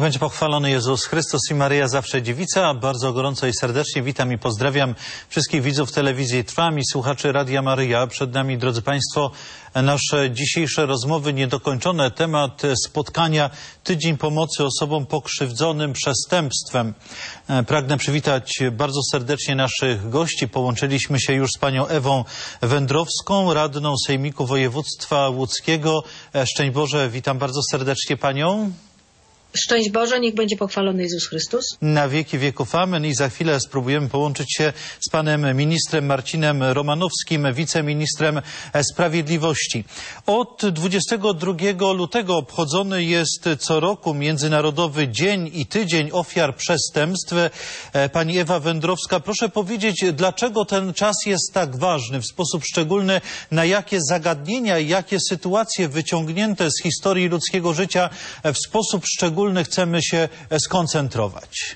będzie pochwalony Jezus Chrystus i Maryja zawsze dziewica. Bardzo gorąco i serdecznie witam i pozdrawiam wszystkich widzów telewizji Trwam i słuchaczy Radia Maryja. Przed nami, drodzy Państwo, nasze dzisiejsze rozmowy niedokończone. Temat spotkania Tydzień Pomocy Osobom Pokrzywdzonym Przestępstwem. Pragnę przywitać bardzo serdecznie naszych gości. Połączyliśmy się już z panią Ewą Wędrowską, radną Sejmiku Województwa Łódzkiego. Szczęść Boże, witam bardzo serdecznie panią. Szczęść Boże, niech będzie pochwalony Jezus Chrystus. Na wieki wieków amen. I za chwilę spróbujemy połączyć się z panem ministrem Marcinem Romanowskim, wiceministrem sprawiedliwości. Od 22 lutego obchodzony jest co roku Międzynarodowy Dzień i Tydzień Ofiar Przestępstw. Pani Ewa Wędrowska, proszę powiedzieć, dlaczego ten czas jest tak ważny, w sposób szczególny, na jakie zagadnienia i jakie sytuacje wyciągnięte z historii ludzkiego życia w sposób szczególny chcemy się skoncentrować.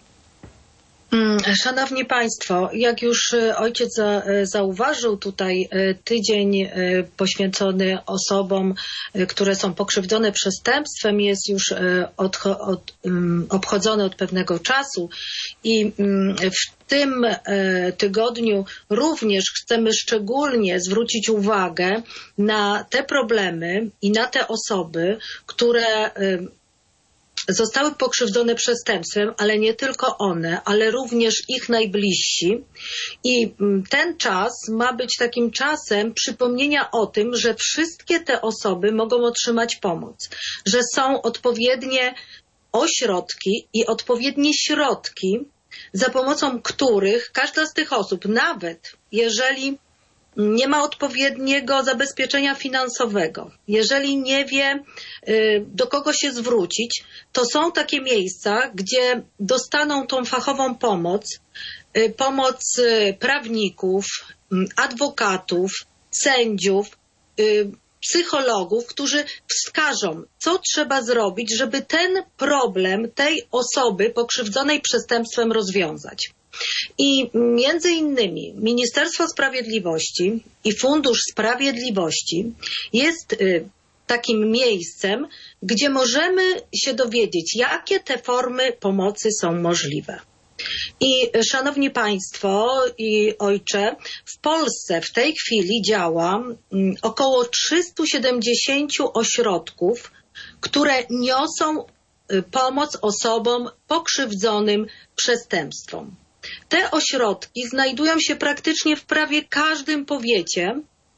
Szanowni Państwo, jak już ojciec zauważył, tutaj tydzień poświęcony osobom, które są pokrzywdzone przestępstwem, jest już obchodzony od pewnego czasu i w tym tygodniu również chcemy szczególnie zwrócić uwagę na te problemy i na te osoby, które zostały pokrzywdzone przestępstwem, ale nie tylko one, ale również ich najbliżsi. I ten czas ma być takim czasem przypomnienia o tym, że wszystkie te osoby mogą otrzymać pomoc, że są odpowiednie ośrodki i odpowiednie środki, za pomocą których każda z tych osób, nawet jeżeli nie ma odpowiedniego zabezpieczenia finansowego, jeżeli nie wie, do kogo się zwrócić, to są takie miejsca, gdzie dostaną tą fachową pomoc, pomoc prawników, adwokatów, sędziów, psychologów, którzy wskażą, co trzeba zrobić, żeby ten problem tej osoby pokrzywdzonej przestępstwem rozwiązać. I między innymi Ministerstwo Sprawiedliwości i Fundusz Sprawiedliwości jest takim miejscem, gdzie możemy się dowiedzieć, jakie te formy pomocy są możliwe. I szanowni Państwo i Ojcze, w Polsce w tej chwili działa około 370 ośrodków, które niosą pomoc osobom pokrzywdzonym przestępstwem. Te ośrodki znajdują się praktycznie w prawie każdym powiecie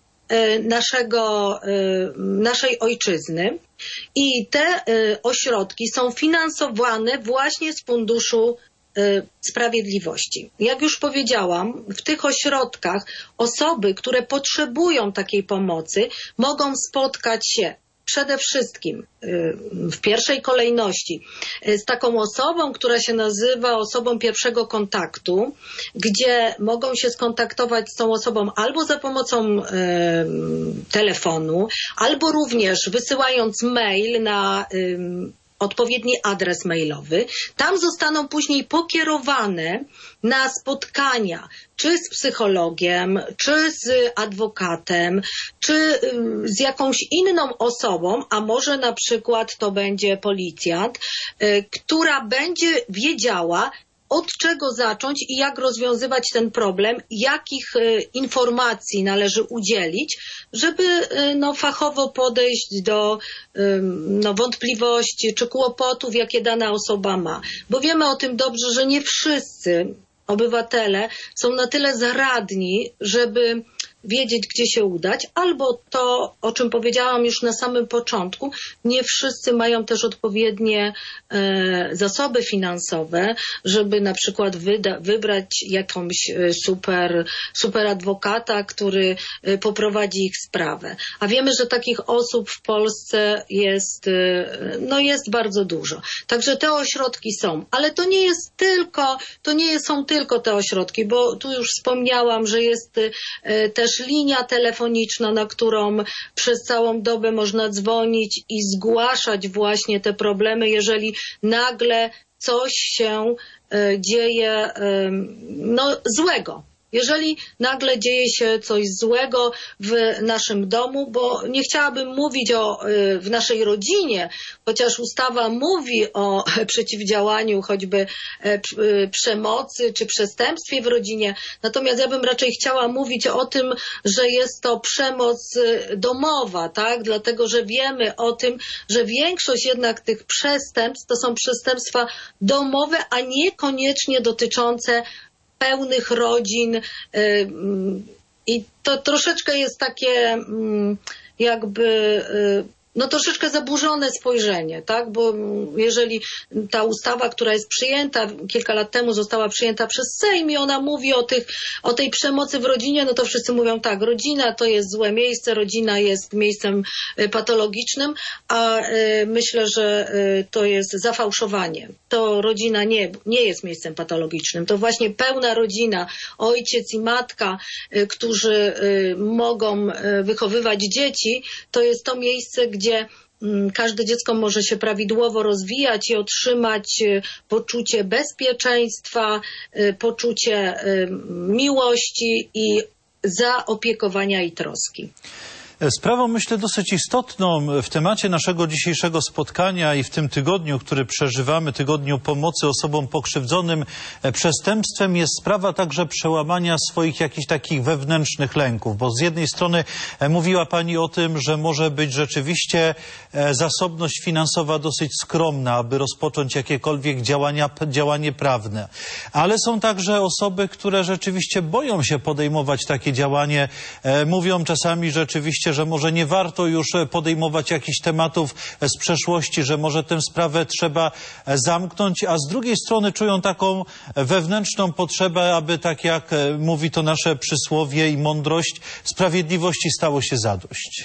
naszej ojczyzny i te ośrodki są finansowane właśnie z Funduszu Sprawiedliwości. Jak już powiedziałam, w tych ośrodkach osoby, które potrzebują takiej pomocy, mogą spotkać się przede wszystkim w pierwszej kolejności z taką osobą, która się nazywa osobą pierwszego kontaktu, gdzie mogą się skontaktować z tą osobą albo za pomocą telefonu, albo również wysyłając mail na odpowiedni adres mailowy. Tam zostaną później pokierowane na spotkania czy z psychologiem, czy z adwokatem, czy z jakąś inną osobą, a może na przykład to będzie policjant, która będzie wiedziała, od czego zacząć i jak rozwiązywać ten problem, jakich informacji należy udzielić, żeby fachowo podejść do wątpliwości czy kłopotów, jakie dana osoba ma. Bo wiemy o tym dobrze, że nie wszyscy obywatele są na tyle zaradni, żeby wiedzieć, gdzie się udać, albo to, o czym powiedziałam już na samym początku, nie wszyscy mają też odpowiednie zasoby finansowe, żeby na przykład wybrać jakąś super adwokata, który poprowadzi ich sprawę. A wiemy, że takich osób w Polsce jest bardzo dużo. Także te ośrodki są, ale to nie są tylko te ośrodki, bo tu już wspomniałam, że jest też linia telefoniczna, na którą przez całą dobę można dzwonić i zgłaszać właśnie te problemy, jeżeli nagle coś się dzieje złego. Jeżeli nagle dzieje się coś złego w naszym domu, bo nie chciałabym mówić w naszej rodzinie, chociaż ustawa mówi o przeciwdziałaniu choćby przemocy czy przestępstwie w rodzinie, natomiast ja bym raczej chciała mówić o tym, że jest to przemoc domowa, tak? Dlatego, że wiemy o tym, że większość jednak tych przestępstw to są przestępstwa domowe, a niekoniecznie dotyczące pełnych rodzin i to troszeczkę jest takie jakby troszeczkę zaburzone spojrzenie, tak? Bo jeżeli ta ustawa, która jest przyjęta, kilka lat temu została przyjęta przez Sejm i ona mówi o tej przemocy w rodzinie, no to wszyscy mówią tak, rodzina to jest złe miejsce, rodzina jest miejscem patologicznym, a myślę, że to jest zafałszowanie. To rodzina nie jest miejscem patologicznym. To właśnie pełna rodzina, ojciec i matka, którzy mogą wychowywać dzieci, to jest to miejsce, gdzie każde dziecko może się prawidłowo rozwijać i otrzymać poczucie bezpieczeństwa, poczucie miłości i zaopiekowania i troski. Sprawą, myślę, dosyć istotną w temacie naszego dzisiejszego spotkania i w tym tygodniu, który przeżywamy, tygodniu pomocy osobom pokrzywdzonym przestępstwem, jest sprawa także przełamania swoich jakichś takich wewnętrznych lęków, bo z jednej strony mówiła Pani o tym, że może być rzeczywiście zasobność finansowa dosyć skromna, aby rozpocząć jakiekolwiek działanie prawne, ale są także osoby, które rzeczywiście boją się podejmować takie działanie, mówią czasami rzeczywiście, że może nie warto już podejmować jakichś tematów z przeszłości, że może tę sprawę trzeba zamknąć, a z drugiej strony czują taką wewnętrzną potrzebę, aby tak jak mówi to nasze przysłowie i mądrość, sprawiedliwości stało się zadość.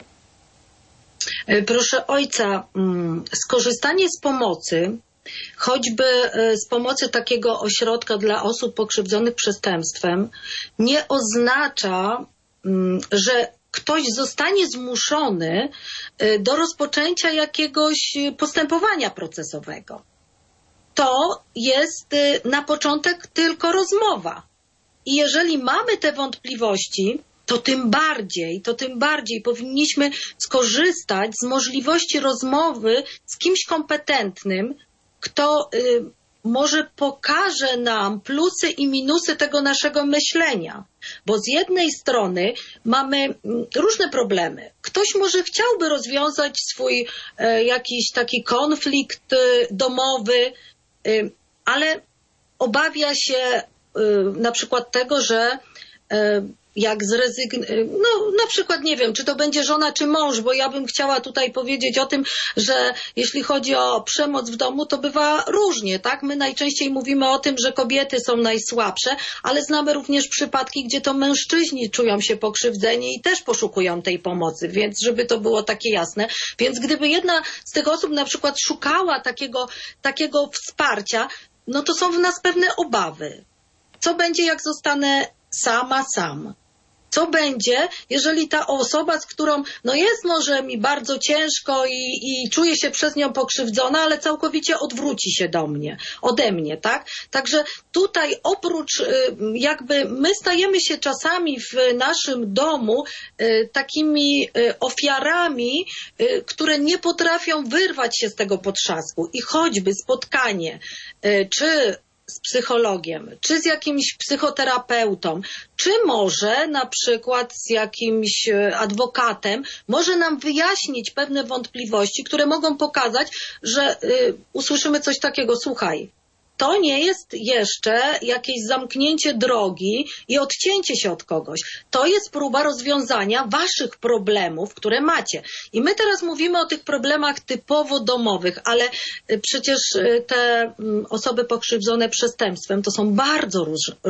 Proszę ojca, skorzystanie z pomocy, choćby z pomocy takiego ośrodka dla osób pokrzywdzonych przestępstwem, nie oznacza, że ktoś zostanie zmuszony do rozpoczęcia jakiegoś postępowania procesowego. To jest na początek tylko rozmowa. I jeżeli mamy te wątpliwości, to tym bardziej powinniśmy skorzystać z możliwości rozmowy z kimś kompetentnym, kto może pokaże nam plusy i minusy tego naszego myślenia. Bo z jednej strony mamy różne problemy. Ktoś może chciałby rozwiązać swój jakiś taki konflikt domowy, ale obawia się na przykład tego, że jak na przykład nie wiem, czy to będzie żona, czy mąż, bo ja bym chciała tutaj powiedzieć o tym, że jeśli chodzi o przemoc w domu, to bywa różnie, tak? My najczęściej mówimy o tym, że kobiety są najsłabsze, ale znamy również przypadki, gdzie to mężczyźni czują się pokrzywdzeni i też poszukują tej pomocy, więc żeby to było takie jasne. Więc gdyby jedna z tych osób na przykład szukała takiego wsparcia, no to są w nas pewne obawy. Co będzie, jak zostanę sam? Co będzie, jeżeli ta osoba, z którą jest może mi bardzo ciężko i czuję się przez nią pokrzywdzona, ale całkowicie odwróci się ode mnie, tak? Także tutaj oprócz jakby my stajemy się czasami w naszym domu takimi ofiarami, które nie potrafią wyrwać się z tego potrzasku i choćby spotkanie, czy z psychologiem, czy z jakimś psychoterapeutą, czy może na przykład z jakimś adwokatem może nam wyjaśnić pewne wątpliwości, które mogą pokazać, że usłyszymy coś takiego, słuchaj, to nie jest jeszcze jakieś zamknięcie drogi i odcięcie się od kogoś. To jest próba rozwiązania waszych problemów, które macie. I my teraz mówimy o tych problemach typowo domowych, ale przecież te osoby pokrzywdzone przestępstwem to są bardzo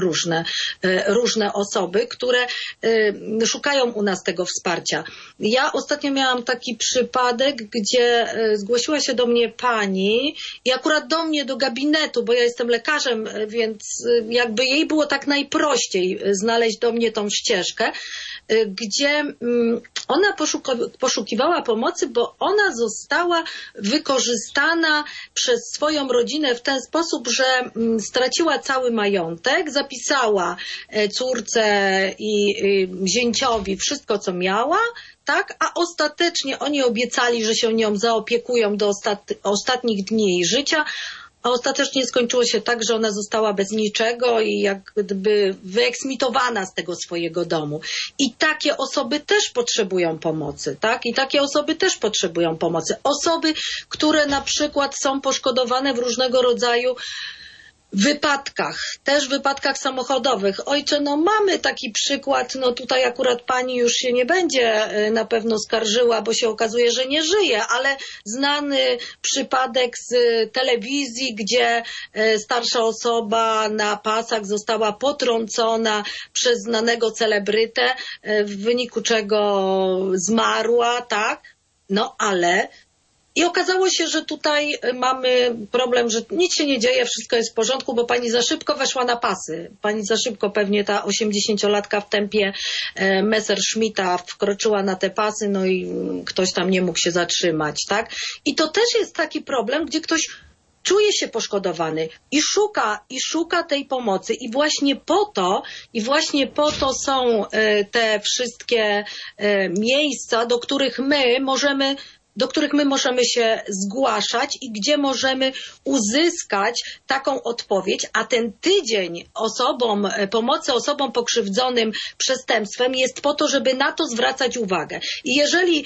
różne osoby, które szukają u nas tego wsparcia. Ja ostatnio miałam taki przypadek, gdzie zgłosiła się do mnie pani i akurat do mnie, do gabinetu, bo ja jestem lekarzem, więc jakby jej było tak najprościej znaleźć do mnie tą ścieżkę. gdzie ona poszukiwała pomocy, bo ona została wykorzystana przez swoją rodzinę w ten sposób, że straciła cały majątek, zapisała córce i zięciowi wszystko, co miała, tak? A ostatecznie oni obiecali, że się nią zaopiekują do ostatnich dni jej życia, a ostatecznie skończyło się tak, że ona została bez niczego i jak gdyby wyeksmitowana z tego swojego domu. I takie osoby też potrzebują pomocy, tak? I takie osoby też potrzebują pomocy. Osoby, które na przykład są poszkodowane w różnego rodzaju wypadkach, też wypadkach samochodowych. Ojcze, no mamy taki przykład, no tutaj akurat pani już się nie będzie na pewno skarżyła, bo się okazuje, że nie żyje, ale znany przypadek z telewizji, gdzie starsza osoba na pasach została potrącona przez znanego celebrytę, w wyniku czego zmarła, tak? No ale i okazało się, że tutaj mamy problem, że nic się nie dzieje, wszystko jest w porządku, bo pani za szybko weszła na pasy. Pani za szybko, pewnie ta 80-latka w tempie Messerschmitta wkroczyła na te pasy, no i ktoś tam nie mógł się zatrzymać, tak? I to też jest taki problem, gdzie ktoś czuje się poszkodowany i szuka tej pomocy. I właśnie po to są te wszystkie miejsca, do których my możemy się zgłaszać i gdzie możemy uzyskać taką odpowiedź, a ten tydzień pomocy osobom pokrzywdzonym przestępstwem jest po to, żeby na to zwracać uwagę. I jeżeli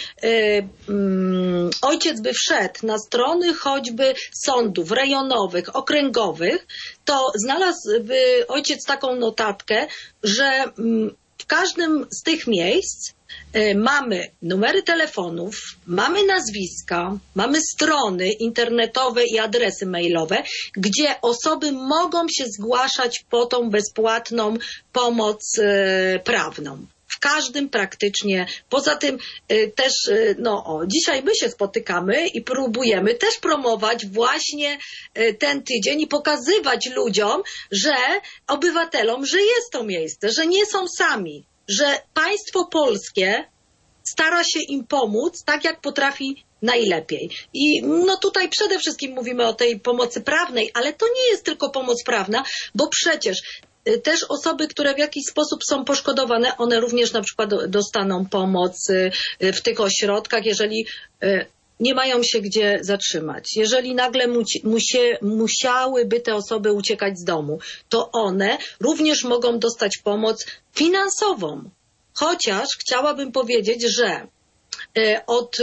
ojciec by wszedł na strony choćby sądów rejonowych, okręgowych, to znalazłby ojciec taką notatkę, że w każdym z tych miejsc mamy numery telefonów, mamy nazwiska, mamy strony internetowe i adresy mailowe, gdzie osoby mogą się zgłaszać po tą bezpłatną pomoc prawną. W każdym praktycznie. Poza tym też, dzisiaj my się spotykamy i próbujemy też promować właśnie ten tydzień i pokazywać ludziom, obywatelom, że jest to miejsce, że nie są sami, że państwo polskie stara się im pomóc tak, jak potrafi najlepiej. I tutaj przede wszystkim mówimy o tej pomocy prawnej, ale to nie jest tylko pomoc prawna, bo przecież też osoby, które w jakiś sposób są poszkodowane, one również na przykład dostaną pomoc w tych ośrodkach, jeżeli nie mają się gdzie zatrzymać. Jeżeli nagle musiałyby te osoby uciekać z domu, to one również mogą dostać pomoc finansową. Chociaż chciałabym powiedzieć, że od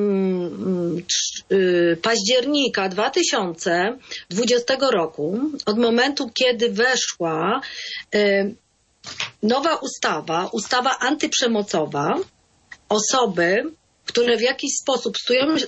października 2020 roku, od momentu, kiedy weszła nowa ustawa antyprzemocowa, osoby, które w jakiś sposób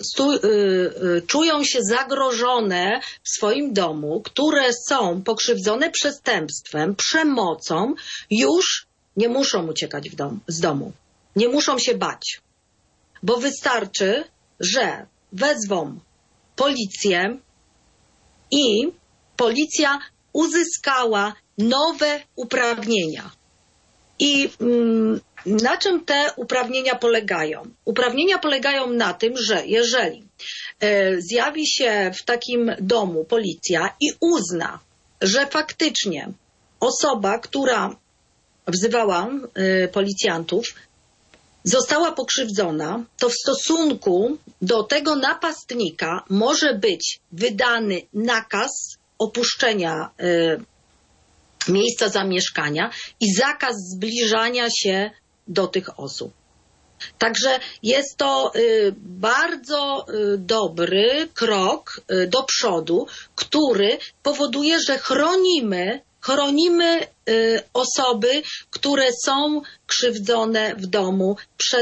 czują się zagrożone w swoim domu, które są pokrzywdzone przestępstwem, przemocą, już nie muszą uciekać z domu. Nie muszą się bać. Bo wystarczy, że wezwą policję i policja uzyskała nowe uprawnienia. I na czym te uprawnienia polegają? Uprawnienia polegają na tym, że jeżeli zjawi się w takim domu policja i uzna, że faktycznie osoba, która wzywała policjantów, została pokrzywdzona, to w stosunku do tego napastnika może być wydany nakaz opuszczenia miejsca zamieszkania i zakaz zbliżania się do tych osób. Także jest to bardzo dobry krok do przodu, który powoduje, że chronimy osoby, które są krzywdzone w domu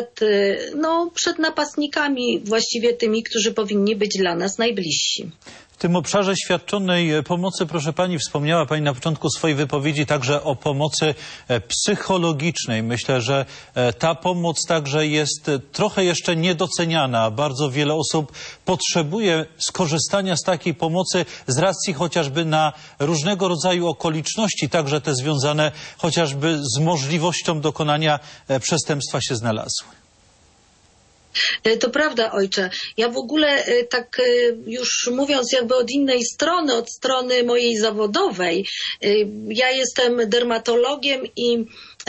przed napastnikami, właściwie tymi, którzy powinni być dla nas najbliżsi. W tym obszarze świadczonej pomocy, proszę pani, wspomniała pani na początku swojej wypowiedzi także o pomocy psychologicznej. Myślę, że ta pomoc także jest trochę jeszcze niedoceniana. Bardzo wiele osób potrzebuje skorzystania z takiej pomocy z racji chociażby na różnego rodzaju okoliczności, także te związane chociażby z możliwością dokonania przestępstwa się znalazły. To prawda, ojcze. Ja w ogóle tak już mówiąc jakby od innej strony, od strony mojej zawodowej, ja jestem dermatologiem i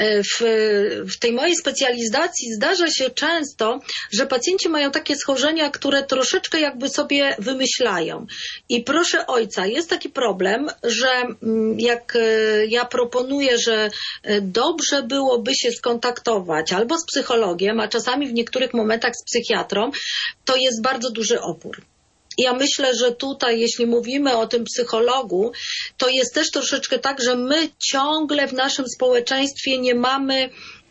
w tej mojej specjalizacji zdarza się często, że pacjenci mają takie schorzenia, które troszeczkę jakby sobie wymyślają. I proszę ojca, jest taki problem, że jak ja proponuję, że dobrze byłoby się skontaktować albo z psychologiem, a czasami w niektórych momentach z psychiatrą, to jest bardzo duży opór. Ja myślę, że tutaj, jeśli mówimy o tym psychologu, to jest też troszeczkę tak, że my ciągle w naszym społeczeństwie nie mamy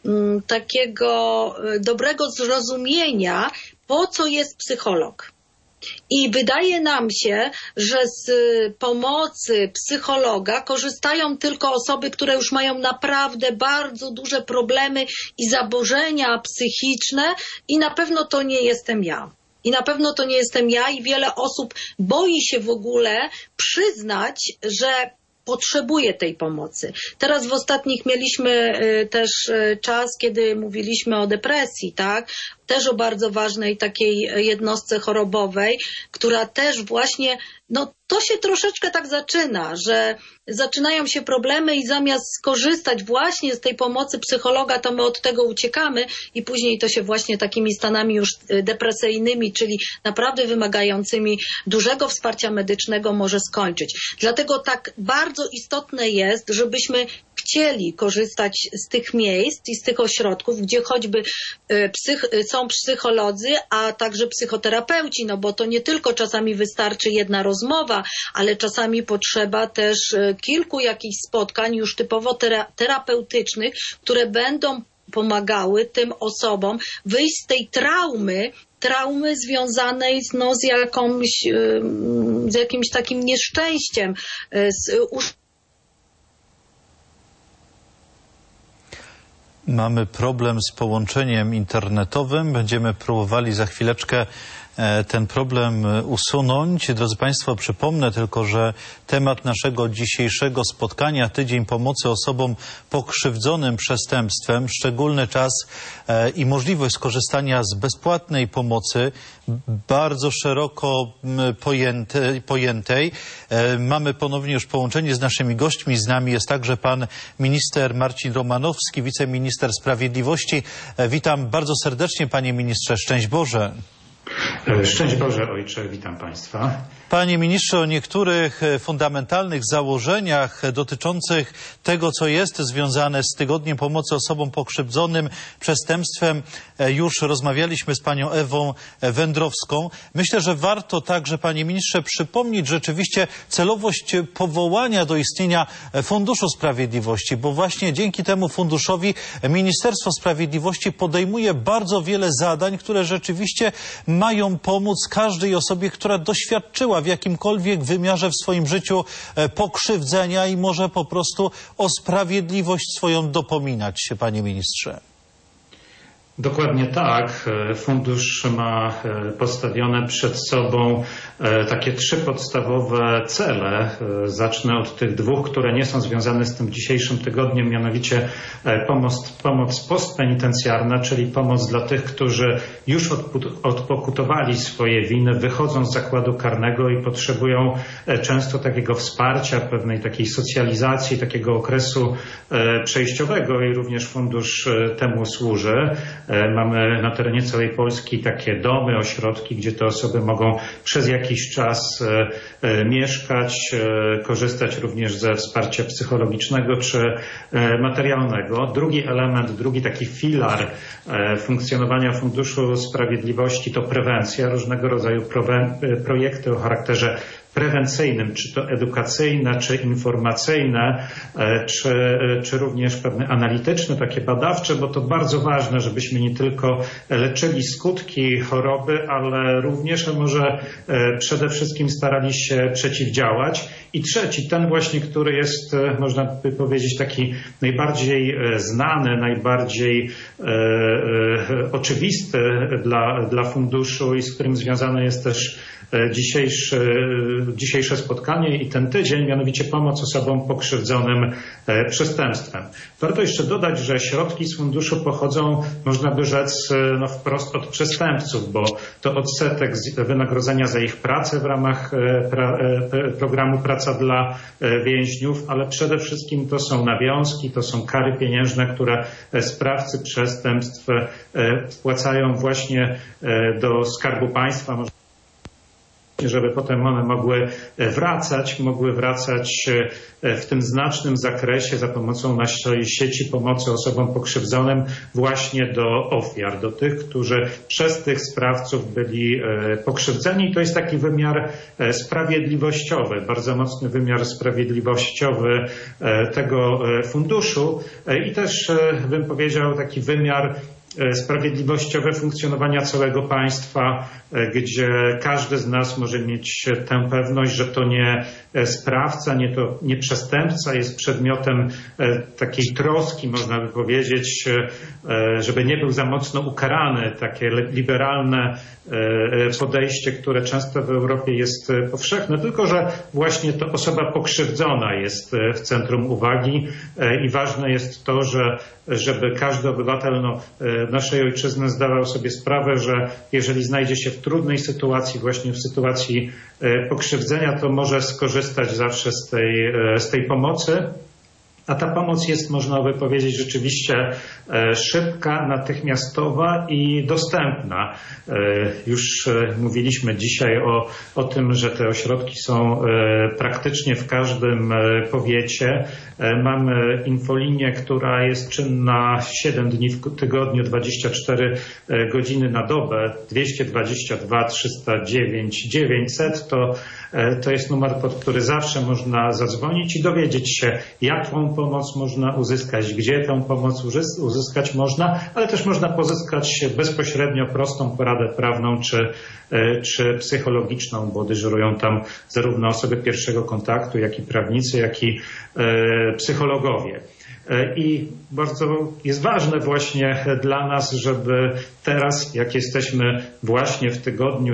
takiego dobrego zrozumienia, po co jest psycholog. I wydaje nam się, że z pomocy psychologa korzystają tylko osoby, które już mają naprawdę bardzo duże problemy i zaburzenia psychiczne i na pewno to nie jestem ja. I na pewno to nie jestem ja i wiele osób boi się w ogóle przyznać, że potrzebuje tej pomocy. Teraz w ostatnich mieliśmy też czas, kiedy mówiliśmy o depresji, tak? Też o bardzo ważnej takiej jednostce chorobowej, która też właśnie, to się troszeczkę tak zaczyna, że zaczynają się problemy i zamiast skorzystać właśnie z tej pomocy psychologa, to my od tego uciekamy i później to się właśnie takimi stanami już depresyjnymi, czyli naprawdę wymagającymi dużego wsparcia medycznego może skończyć. Dlatego tak bardzo istotne jest, żebyśmy chcieli korzystać z tych miejsc i z tych ośrodków, gdzie choćby są psycholodzy, a także psychoterapeuci, bo to nie tylko czasami wystarczy jedna rozmowa, ale czasami potrzeba też kilku jakichś spotkań już typowo terapeutycznych, które będą pomagały tym osobom wyjść z tej traumy związanej z jakimś takim nieszczęściem, Mamy problem z połączeniem internetowym. Będziemy próbowali za chwileczkę ten problem usunąć. Drodzy Państwo, przypomnę tylko, że temat naszego dzisiejszego spotkania, Tydzień Pomocy Osobom Pokrzywdzonym Przestępstwem, szczególny czas i możliwość skorzystania z bezpłatnej pomocy, bardzo szeroko pojętej. Mamy ponownie już połączenie z naszymi gośćmi. Z nami jest także pan minister Marcin Romanowski, wiceminister sprawiedliwości. Witam bardzo serdecznie, panie ministrze. Szczęść Boże. Szczęść Boże, ojcze, witam Państwa. Panie ministrze, o niektórych fundamentalnych założeniach dotyczących tego, co jest związane z Tygodniem Pomocy Osobom Pokrzywdzonym Przestępstwem, już rozmawialiśmy z panią Ewą Wędrowską. Myślę, że warto także, panie ministrze, przypomnieć rzeczywiście celowość powołania do istnienia Funduszu Sprawiedliwości, bo właśnie dzięki temu funduszowi Ministerstwo Sprawiedliwości podejmuje bardzo wiele zadań, które rzeczywiście mają pomóc każdej osobie, która doświadczyła w jakimkolwiek wymiarze w swoim życiu pokrzywdzenia i może po prostu o sprawiedliwość swoją dopominać się, panie ministrze. Dokładnie tak. Fundusz ma postawione przed sobą takie 3 podstawowe cele. Zacznę od tych 2, które nie są związane z tym dzisiejszym tygodniem, mianowicie pomoc postpenitencjarna, czyli pomoc dla tych, którzy już odpokutowali swoje winy, wychodzą z zakładu karnego i potrzebują często takiego wsparcia, pewnej takiej socjalizacji, takiego okresu przejściowego i również fundusz temu służy. Mamy na terenie całej Polski takie domy, ośrodki, gdzie te osoby mogą przez jakiś czas mieszkać, korzystać również ze wsparcia psychologicznego czy materialnego. Drugi element, drugi taki filar funkcjonowania Funduszu Sprawiedliwości to prewencja, różnego rodzaju projekty o charakterze prewencyjnym, czy to edukacyjne, czy informacyjne, czy również pewne analityczne, takie badawcze, bo to bardzo ważne, żebyśmy nie tylko leczyli skutki choroby, ale również, a może przede wszystkim starali się przeciwdziałać. I trzeci, ten właśnie, który jest, można by powiedzieć, taki najbardziej znany, najbardziej oczywisty dla funduszu i z którym związane jest też dzisiejsze spotkanie i ten tydzień, mianowicie pomoc osobom pokrzywdzonym przestępstwem. Warto jeszcze dodać, że środki z funduszu pochodzą, można by rzec, wprost od przestępców, bo to odsetek wynagrodzenia za ich pracę w ramach programu Praca dla więźniów, ale przede wszystkim to są nawiązki, to są kary pieniężne, które sprawcy przestępstw wpłacają właśnie do Skarbu Państwa, żeby potem one mogły wracać w tym znacznym zakresie za pomocą naszej sieci pomocy osobom pokrzywdzonym właśnie do ofiar, do tych, którzy przez tych sprawców byli pokrzywdzeni. I to jest taki wymiar sprawiedliwościowy, bardzo mocny wymiar sprawiedliwościowy tego funduszu i też bym powiedział taki wymiar sprawiedliwościowe funkcjonowania całego państwa, gdzie każdy z nas może mieć tę pewność, że to nie sprawca, nie przestępca jest przedmiotem takiej troski, można by powiedzieć, żeby nie był za mocno ukarany. Takie liberalne podejście, które często w Europie jest powszechne, tylko że właśnie to osoba pokrzywdzona jest w centrum uwagi i ważne jest to, żeby każdy obywatel naszej ojczyzny zdawał sobie sprawę, że jeżeli znajdzie się w trudnej sytuacji, właśnie w sytuacji pokrzywdzenia, to może skorzystać zawsze z tej pomocy. A ta pomoc jest, można by powiedzieć, rzeczywiście szybka, natychmiastowa i dostępna. Już mówiliśmy dzisiaj o tym, że te ośrodki są praktycznie w każdym powiecie. Mamy infolinię, która jest czynna 7 dni w tygodniu, 24 godziny na dobę. 222 309 900 to jest numer, pod który zawsze można zadzwonić i dowiedzieć się, jaką pomoc można uzyskać, gdzie tę pomoc uzyskać można, ale też można pozyskać bezpośrednio prostą poradę prawną czy psychologiczną, bo dyżurują tam zarówno osoby pierwszego kontaktu, jak i prawnicy, jak i psychologowie. I bardzo jest ważne właśnie dla nas, żeby teraz, jak jesteśmy właśnie w tygodniu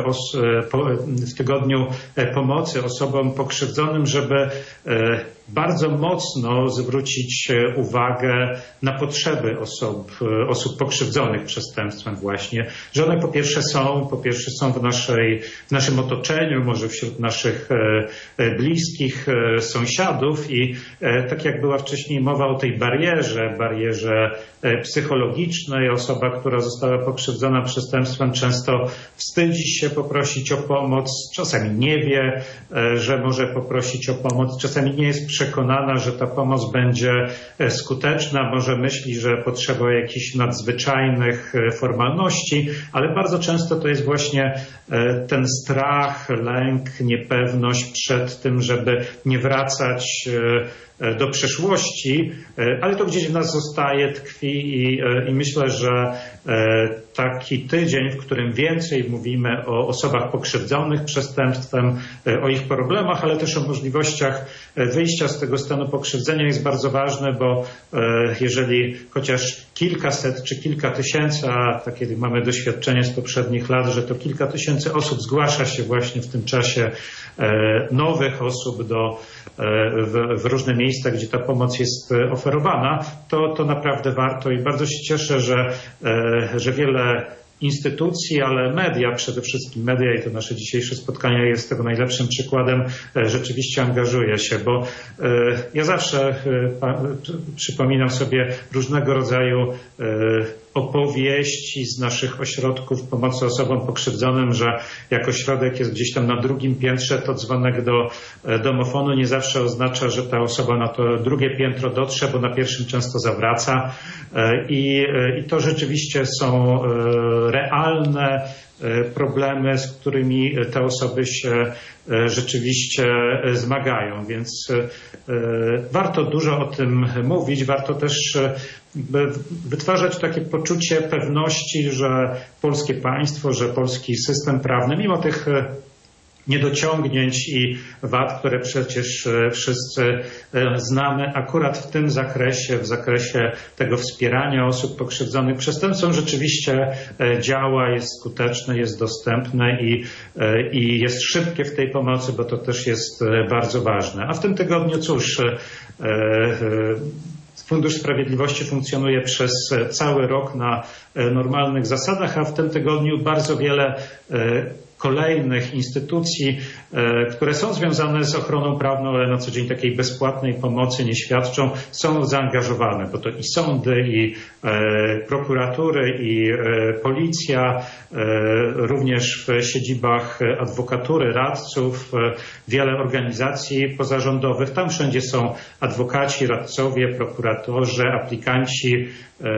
w tygodniu pomocy osobom pokrzywdzonym, żeby bardzo mocno zwrócić uwagę na potrzeby osób pokrzywdzonych przestępstwem właśnie, że one po pierwsze są w naszym otoczeniu, może wśród naszych bliskich sąsiadów i tak jak była wcześniej mowa o tej barierze psychologicznej, osoba, która została pokrzywdzona przestępstwem, często wstydzi się poprosić o pomoc, czasami nie wie, że może poprosić o pomoc, czasami nie jest przekonana, że ta pomoc będzie skuteczna, może myśli, że potrzeba jakichś nadzwyczajnych formalności, ale bardzo często to jest właśnie ten strach, lęk, niepewność przed tym, żeby nie wracać do przeszłości, ale to gdzieś w nas zostaje, tkwi i myślę, że taki tydzień, w którym więcej mówimy o osobach pokrzywdzonych przestępstwem, o ich problemach, ale też o możliwościach wyjścia z tego stanu pokrzywdzenia jest bardzo ważne, bo jeżeli chociaż kilkaset czy kilka tysięcy, a takie mamy doświadczenie z poprzednich lat, że to kilka tysięcy osób zgłasza się właśnie w tym czasie, nowych osób w różne miejsca, gdzie ta pomoc jest oferowana, to naprawdę warto i bardzo się cieszę, że wiele instytucji, ale media, przede wszystkim media i to nasze dzisiejsze spotkanie jest tego najlepszym przykładem, rzeczywiście angażuje się, bo ja zawsze przypominam sobie różnego rodzaju opowieści z naszych ośrodków pomocy osobom pokrzywdzonym, że jak ośrodek jest gdzieś tam na drugim piętrze, to dzwonek do domofonu nie zawsze oznacza, że ta osoba na to drugie piętro dotrze, bo na pierwszym często zawraca i to rzeczywiście są realne problemy, z którymi te osoby się rzeczywiście zmagają. Więc warto dużo o tym mówić, warto też wytwarzać takie poczucie pewności, że polskie państwo, że polski system prawny, mimo tych niedociągnięć i wad, które przecież wszyscy znamy, akurat w tym zakresie, w zakresie tego wspierania osób pokrzywdzonych przestępstwem rzeczywiście działa, jest skuteczne, jest dostępne i jest szybkie w tej pomocy, bo to też jest bardzo ważne. A w tym tygodniu cóż, Fundusz Sprawiedliwości funkcjonuje przez cały rok na normalnych zasadach, a w tym tygodniu bardzo wiele kolejnych instytucji, które są związane z ochroną prawną, ale na co dzień takiej bezpłatnej pomocy nie świadczą, są zaangażowane, bo to i sądy, i prokuratury, i policja, również w siedzibach adwokatury, radców, wiele organizacji pozarządowych. Tam wszędzie są adwokaci, radcowie, prokuratorzy, aplikanci,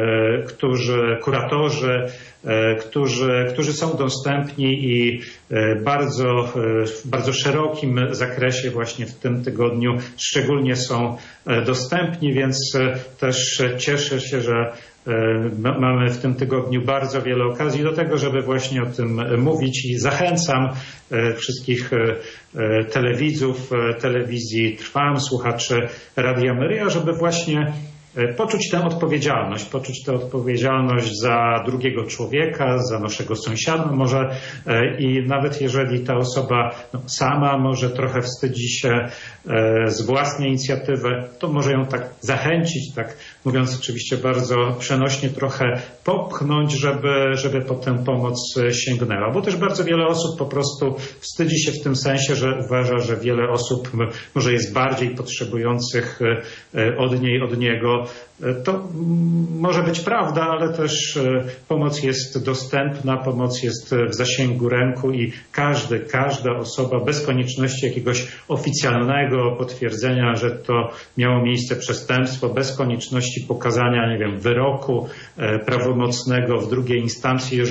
kuratorzy, którzy są dostępni i w bardzo szerokim zakresie właśnie w tym tygodniu szczególnie są dostępni, więc też cieszę się, że mamy w tym tygodniu bardzo wiele okazji do tego, żeby właśnie o tym mówić i zachęcam wszystkich telewidzów, telewizji Trwam, słuchaczy Radia Maryja, żeby właśnie poczuć tę odpowiedzialność za drugiego człowieka, za naszego sąsiada może i nawet jeżeli ta osoba sama może trochę wstydzi się z własnej inicjatywy, to może ją tak zachęcić, tak mówiąc oczywiście bardzo przenośnie, trochę popchnąć, żeby po tę pomoc sięgnęła. Bo też bardzo wiele osób po prostu wstydzi się w tym sensie, że uważa, że wiele osób może jest bardziej potrzebujących od niej, od niego. To może być prawda, ale też pomoc jest dostępna, pomoc jest w zasięgu ręku i każda osoba bez konieczności jakiegoś oficjalnego potwierdzenia, że to miało miejsce przestępstwo, bez konieczności pokazania, wyroku prawomocnego w drugiej instancji,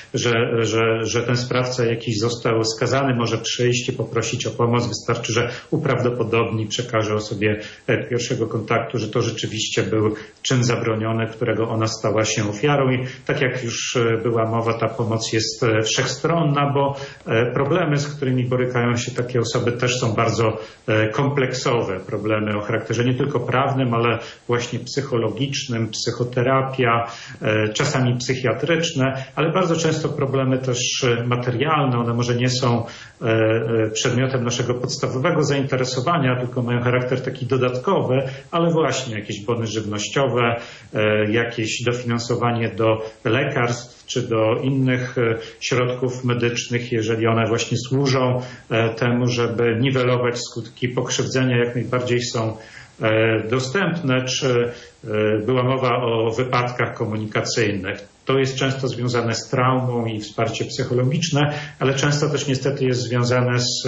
że ten sprawca jakiś został skazany, może przyjść i poprosić o pomoc. Wystarczy, że uprawdopodobni, przekaże osobie pierwszego kontaktu, że to rzeczywiście był czyn zabroniony, którego ona stała się ofiarą. I tak jak już była mowa, ta pomoc jest wszechstronna, bo problemy, z którymi borykają się takie osoby, też są bardzo kompleksowe. Problemy o charakterze nie tylko prawnym, ale właśnie psychologicznym, psychoterapia, czasami psychiatryczne, ale bardzo często problemy też materialne. One może nie są przedmiotem naszego podstawowego zainteresowania, tylko mają charakter taki dodatkowy, ale właśnie jakieś bony żywnościowe, jakieś dofinansowanie do lekarstw czy do innych środków medycznych, jeżeli one właśnie służą temu, żeby niwelować skutki pokrzywdzenia, jak najbardziej są dostępne, czy była mowa o wypadkach komunikacyjnych. To jest często związane z traumą i wsparcie psychologiczne, ale często też niestety jest związane z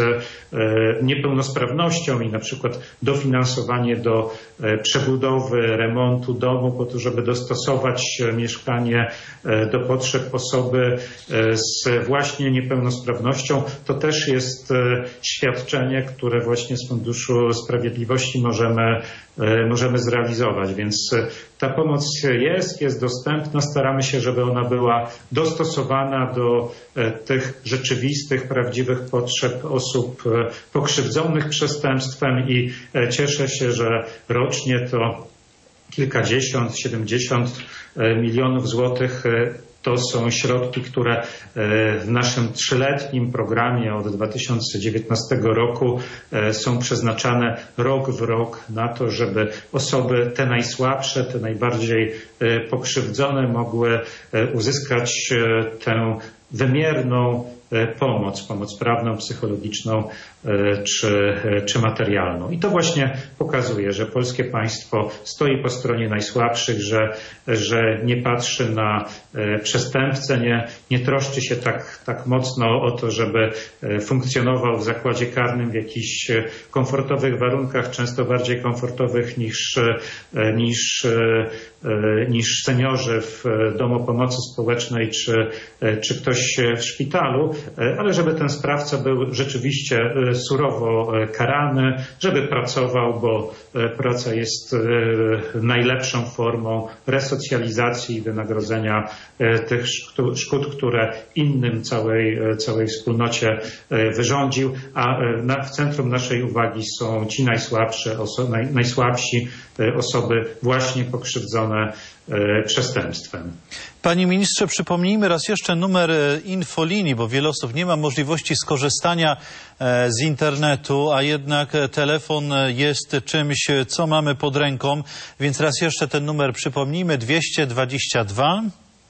niepełnosprawnością i na przykład dofinansowanie do przebudowy, remontu domu po to, żeby dostosować mieszkanie do potrzeb osoby z właśnie niepełnosprawnością. To też jest świadczenie, które właśnie z Funduszu Sprawiedliwości możemy zrealizować, więc ta pomoc jest dostępna. Staramy się, żeby ona była dostosowana do tych rzeczywistych, prawdziwych potrzeb osób pokrzywdzonych przestępstwem i cieszę się, że rocznie to kilkadziesiąt, 70 milionów złotych to są środki, które w naszym 3-letnim programie od 2019 roku są przeznaczane rok w rok na to, żeby osoby te najsłabsze, te najbardziej pokrzywdzone mogły uzyskać tę wymierną pomoc prawną, psychologiczną czy materialną. I to właśnie pokazuje, że polskie państwo stoi po stronie najsłabszych, że nie patrzy na przestępcę, nie troszczy się tak mocno o to, żeby funkcjonował w zakładzie karnym w jakichś komfortowych warunkach, często bardziej komfortowych niż seniorzy w domu pomocy społecznej czy ktoś w szpitalu, ale żeby ten sprawca był rzeczywiście surowo karany, żeby pracował, bo praca jest najlepszą formą resocjalizacji i wynagrodzenia tych szkód, które innym, całej wspólnocie wyrządził, a w centrum naszej uwagi są ci najsłabsi, osoby właśnie pokrzywdzone przestępstwem. Panie ministrze, przypomnijmy raz jeszcze numer infolinii, bo wiele osób nie ma możliwości skorzystania z internetu, a jednak telefon jest czymś, co mamy pod ręką, więc raz jeszcze ten numer przypomnijmy: 222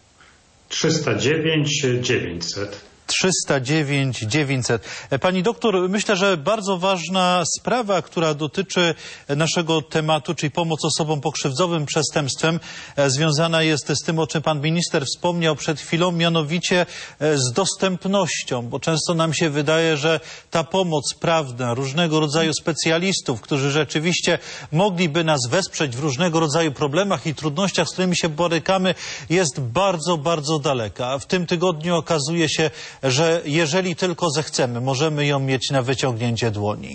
309 900. 309 900. Pani doktor, myślę, że bardzo ważna sprawa, która dotyczy naszego tematu, czyli pomoc osobom pokrzywdzonym przestępstwem, związana jest z tym, o czym pan minister wspomniał przed chwilą, mianowicie z dostępnością, bo często nam się wydaje, że ta pomoc prawna, różnego rodzaju specjalistów, którzy rzeczywiście mogliby nas wesprzeć w różnego rodzaju problemach i trudnościach, z którymi się borykamy, jest bardzo, bardzo daleka. W tym tygodniu okazuje się, że jeżeli tylko zechcemy, możemy ją mieć na wyciągnięcie dłoni.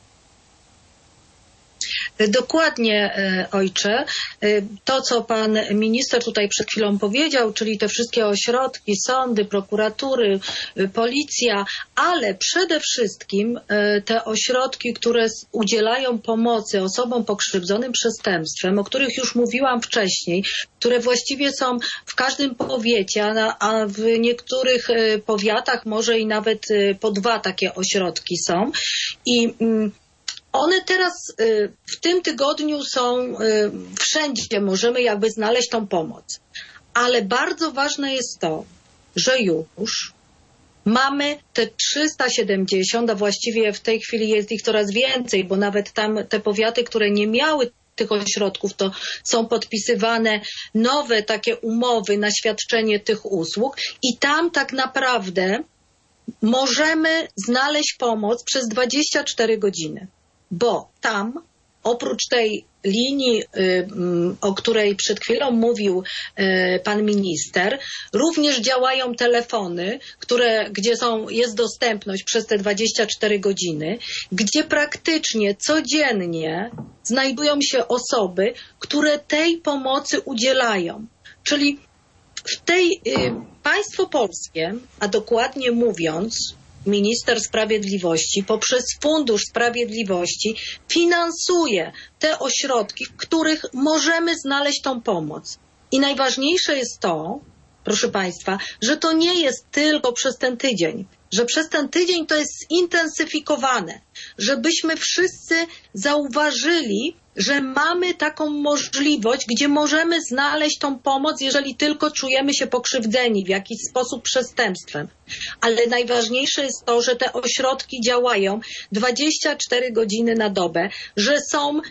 Dokładnie, ojcze. To, co pan minister tutaj przed chwilą powiedział, czyli te wszystkie ośrodki, sądy, prokuratury, policja, ale przede wszystkim te ośrodki, które udzielają pomocy osobom pokrzywdzonym przestępstwem, o których już mówiłam wcześniej, które właściwie są w każdym powiecie, a w niektórych powiatach może i nawet po 2 takie ośrodki są. I one teraz w tym tygodniu są wszędzie, możemy jakby znaleźć tą pomoc. Ale bardzo ważne jest to, że już mamy te 370, a właściwie w tej chwili jest ich coraz więcej, bo nawet tam te powiaty, które nie miały tych ośrodków, to są podpisywane nowe takie umowy na świadczenie tych usług i tam tak naprawdę możemy znaleźć pomoc przez 24 godziny. Bo tam, oprócz tej linii, o której przed chwilą mówił pan minister, również działają telefony, gdzie jest dostępność przez te 24 godziny, gdzie praktycznie codziennie znajdują się osoby, które tej pomocy udzielają. Czyli państwo polskie, a dokładnie mówiąc, minister sprawiedliwości poprzez Fundusz Sprawiedliwości finansuje te ośrodki, w których możemy znaleźć tą pomoc. I najważniejsze jest to, proszę państwa, że to nie jest tylko przez ten tydzień, że przez ten tydzień to jest zintensyfikowane, żebyśmy wszyscy zauważyli, że mamy taką możliwość, gdzie możemy znaleźć tą pomoc, jeżeli tylko czujemy się pokrzywdzeni w jakiś sposób przestępstwem. Ale najważniejsze jest to, że te ośrodki działają 24 godziny na dobę, że są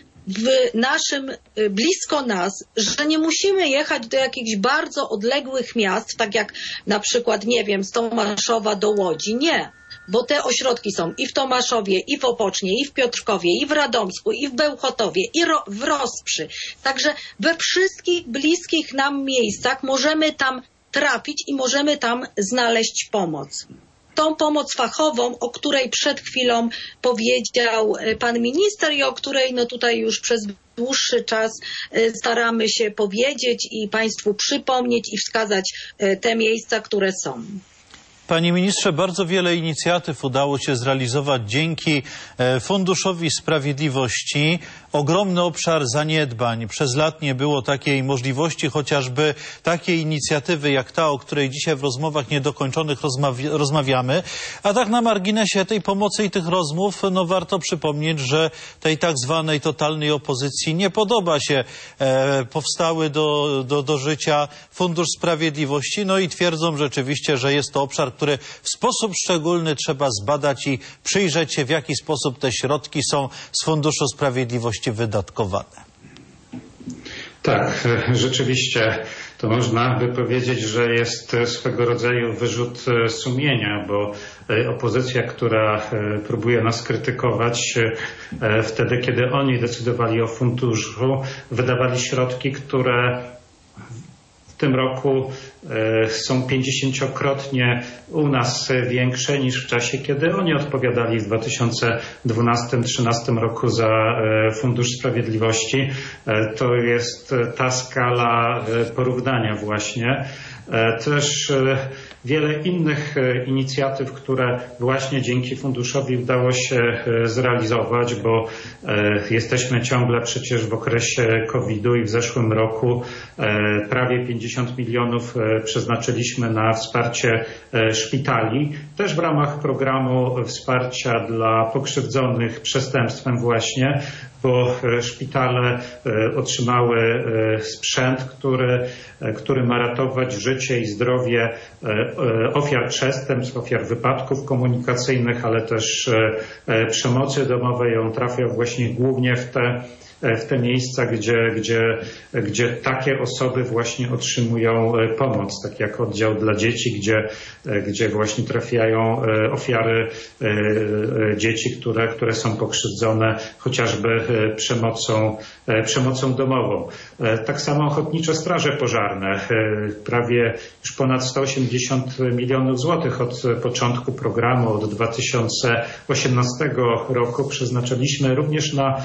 blisko nas, że nie musimy jechać do jakichś bardzo odległych miast, tak jak na przykład, nie wiem, z Tomaszowa do Łodzi. Nie. Bo te ośrodki są i w Tomaszowie, i w Opocznie, i w Piotrkowie, i w Radomsku, i w Bełchotowie, i w Rosprzy. Także we wszystkich bliskich nam miejscach możemy tam trafić i możemy tam znaleźć pomoc. Tą pomoc fachową, o której przed chwilą powiedział pan minister i o której tutaj już przez dłuższy czas staramy się powiedzieć i państwu przypomnieć i wskazać te miejsca, które są. Panie ministrze, bardzo wiele inicjatyw udało się zrealizować dzięki Funduszowi Sprawiedliwości. Ogromny obszar zaniedbań. Przez lat nie było takiej możliwości, chociażby takiej inicjatywy jak ta, o której dzisiaj w rozmowach niedokończonych rozmawiamy. A tak na marginesie tej pomocy i tych rozmów, warto przypomnieć, że tej tak zwanej totalnej opozycji nie podoba się powstały do życia Fundusz Sprawiedliwości. I twierdzą rzeczywiście, że jest to obszar, który w sposób szczególny trzeba zbadać i przyjrzeć się, w jaki sposób te środki są z Funduszu Sprawiedliwości wydatkowane. Tak, rzeczywiście to można by powiedzieć, że jest swego rodzaju wyrzut sumienia, bo opozycja, która próbuje nas krytykować, wtedy kiedy oni decydowali o funduszu, wydawali środki, które w tym roku są 50-krotnie u nas większe niż w czasie, kiedy oni odpowiadali w 2012-2013 roku za Fundusz Sprawiedliwości. To jest ta skala porównania właśnie. Też wiele innych inicjatyw, które właśnie dzięki funduszowi udało się zrealizować, bo jesteśmy ciągle przecież w okresie COVID-u i w zeszłym roku prawie 50 milionów przeznaczyliśmy na wsparcie szpitali, też w ramach programu wsparcia dla pokrzywdzonych przestępstwem właśnie, bo szpitale otrzymały sprzęt, który ma ratować życie i zdrowie ofiar przestępstw, ofiar wypadków komunikacyjnych, ale też przemocy domowej. On trafia właśnie głównie w te miejsca, gdzie takie osoby właśnie otrzymują pomoc, tak jak oddział dla dzieci, gdzie właśnie trafiają ofiary dzieci, które są pokrzywdzone chociażby przemocą domową. Tak samo ochotnicze straże pożarne. Prawie już ponad 180 milionów złotych od początku programu, od 2018 roku przeznaczyliśmy również na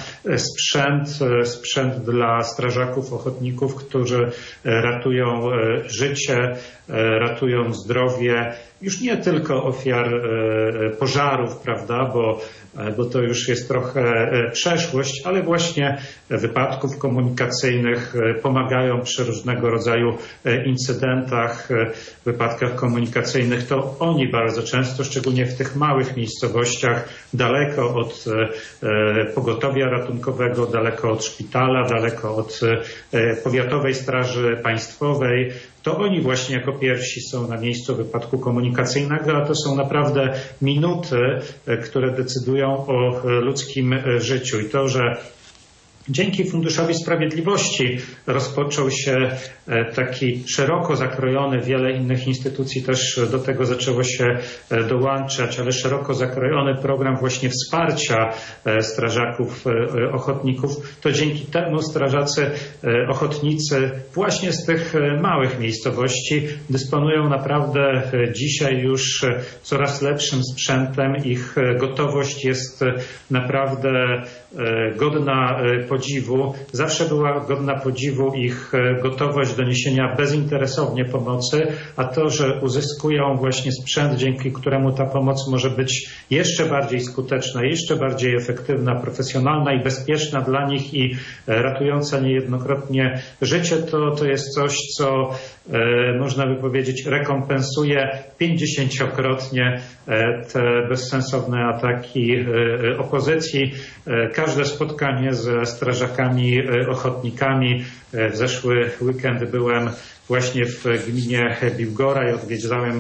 sprzęt dla strażaków, ochotników, którzy ratują życie, ratują zdrowie już nie tylko ofiar pożarów, prawda, bo to już jest trochę przeszłość, ale właśnie wypadków komunikacyjnych, pomagają przy różnego rodzaju incydentach, wypadkach komunikacyjnych. To oni bardzo często, szczególnie w tych małych miejscowościach, daleko od pogotowia ratunkowego, daleko od szpitala, daleko od powiatowej straży państwowej, to oni właśnie jako pierwsi są na miejscu wypadku komunikacyjnego, a to są naprawdę minuty, które decydują o ludzkim życiu. I to, że dzięki Funduszowi Sprawiedliwości rozpoczął się taki szeroko zakrojony, wiele innych instytucji też do tego zaczęło się dołączać, ale szeroko zakrojony program właśnie wsparcia strażaków, ochotników, to dzięki temu strażacy, ochotnicy właśnie z tych małych miejscowości dysponują naprawdę dzisiaj już coraz lepszym sprzętem. Ich gotowość jest naprawdę godna podziwu. Zawsze była godna podziwu ich gotowość do niesienia bezinteresownie pomocy, a to, że uzyskują właśnie sprzęt, dzięki któremu ta pomoc może być jeszcze bardziej skuteczna, jeszcze bardziej efektywna, profesjonalna i bezpieczna dla nich i ratująca niejednokrotnie życie, to jest coś, co można by powiedzieć rekompensuje 50-krotne te bezsensowne ataki opozycji. Każde spotkanie ze strażakami, ochotnikami. W zeszły weekend byłem właśnie w gminie Biłgora i odwiedzałem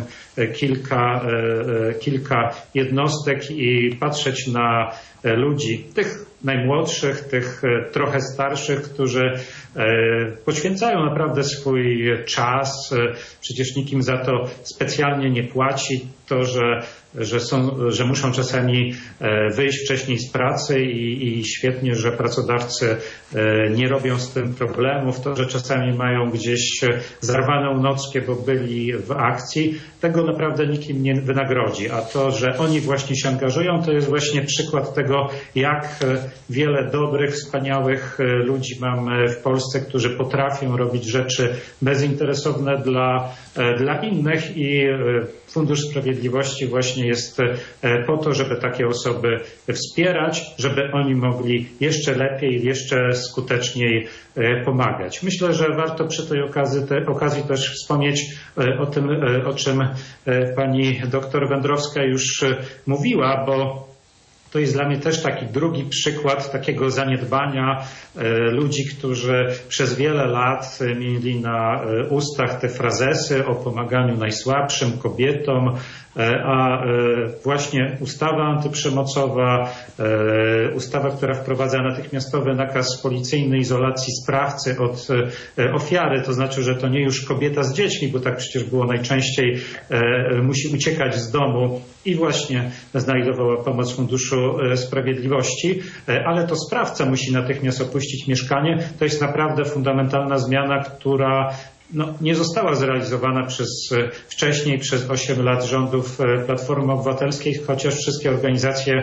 kilka jednostek i patrzeć na ludzi, tych najmłodszych, tych trochę starszych, którzy poświęcają naprawdę swój czas. Przecież nikt im za to specjalnie nie płaci. To, że muszą czasami wyjść wcześniej z pracy i świetnie, że pracodawcy nie robią z tym problemów. To, że czasami mają gdzieś zarwaną nockę, bo byli w akcji, tego naprawdę nikt im nie wynagrodzi. A to, że oni właśnie się angażują, to jest właśnie przykład tego, jak wiele dobrych, wspaniałych ludzi mamy w Polsce, którzy potrafią robić rzeczy bezinteresowne dla innych i Fundusz Sprawiedliwości właśnie jest po to, żeby takie osoby wspierać, żeby oni mogli jeszcze lepiej, jeszcze skuteczniej pomagać. Myślę, że warto przy tej okazji też wspomnieć o tym, o czym pani doktor Wędrowska już mówiła, bo to jest dla mnie też taki drugi przykład takiego zaniedbania ludzi, którzy przez wiele lat mieli na ustach te frazesy o pomaganiu najsłabszym, kobietom, a właśnie ustawa antyprzemocowa, ustawa, która wprowadza natychmiastowy nakaz policyjnej izolacji sprawcy od ofiary, to znaczy, że to nie już kobieta z dziećmi, bo tak przecież było najczęściej, musi uciekać z domu i właśnie znajdowała pomoc Funduszu Sprawiedliwości, ale to sprawca musi natychmiast opuścić mieszkanie. To jest naprawdę fundamentalna zmiana, która nie została zrealizowana wcześniej przez 8 lat rządów Platformy Obywatelskiej, chociaż wszystkie organizacje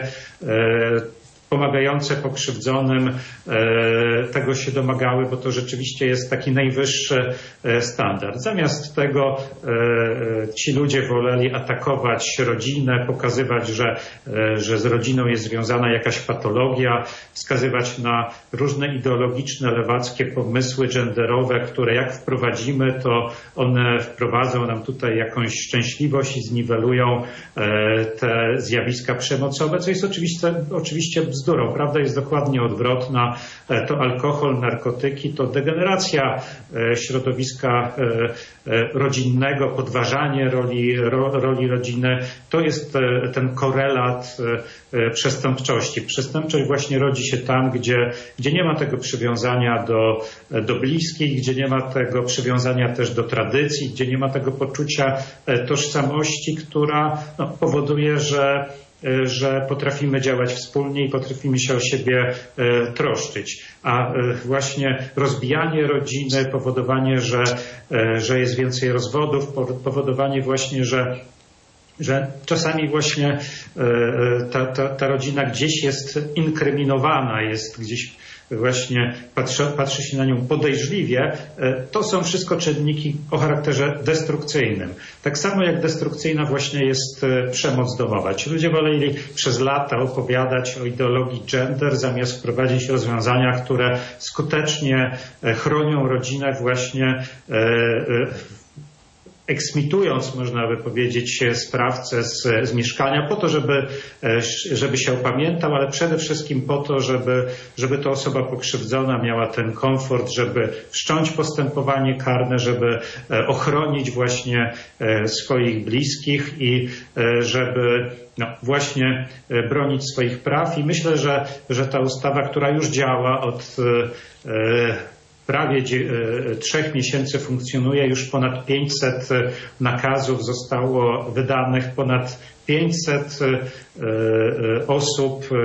pomagające pokrzywdzonym tego się domagały, bo to rzeczywiście jest taki najwyższy standard. Zamiast tego ci ludzie woleli atakować rodzinę, pokazywać, że z rodziną jest związana jakaś patologia, wskazywać na różne ideologiczne, lewackie pomysły genderowe, które jak wprowadzimy, to one wprowadzą nam tutaj jakąś szczęśliwość i zniwelują te zjawiska przemocowe, co jest oczywiście bzdurą. Prawda jest dokładnie odwrotna. To alkohol, narkotyki, to degeneracja środowiska rodzinnego, podważanie roli rodziny. To jest ten korelat przestępczości. Przestępczość właśnie rodzi się tam, gdzie nie ma tego przywiązania do bliskich, gdzie nie ma tego przywiązania też do tradycji, gdzie nie ma tego poczucia tożsamości, która powoduje, że potrafimy działać wspólnie i potrafimy się o siebie troszczyć. A właśnie rozbijanie rodziny, powodowanie, że jest więcej rozwodów, powodowanie właśnie, że czasami właśnie ta rodzina gdzieś jest inkryminowana, jest gdzieś właśnie patrzy się na nią podejrzliwie, to są wszystko czynniki o charakterze destrukcyjnym. Tak samo jak destrukcyjna właśnie jest przemoc domowa. Ci ludzie woleli przez lata opowiadać o ideologii gender, zamiast wprowadzić rozwiązania, które skutecznie chronią rodzinę właśnie eksmitując, można by powiedzieć, sprawcę z mieszkania po to, żeby się opamiętał, ale przede wszystkim po to, żeby ta osoba pokrzywdzona miała ten komfort, żeby wszcząć postępowanie karne, żeby ochronić właśnie swoich bliskich i żeby właśnie bronić swoich praw. I myślę, że ta ustawa, która już działa od prawie 3 miesięcy funkcjonuje, już ponad 500 nakazów zostało wydanych, ponad 500 osób,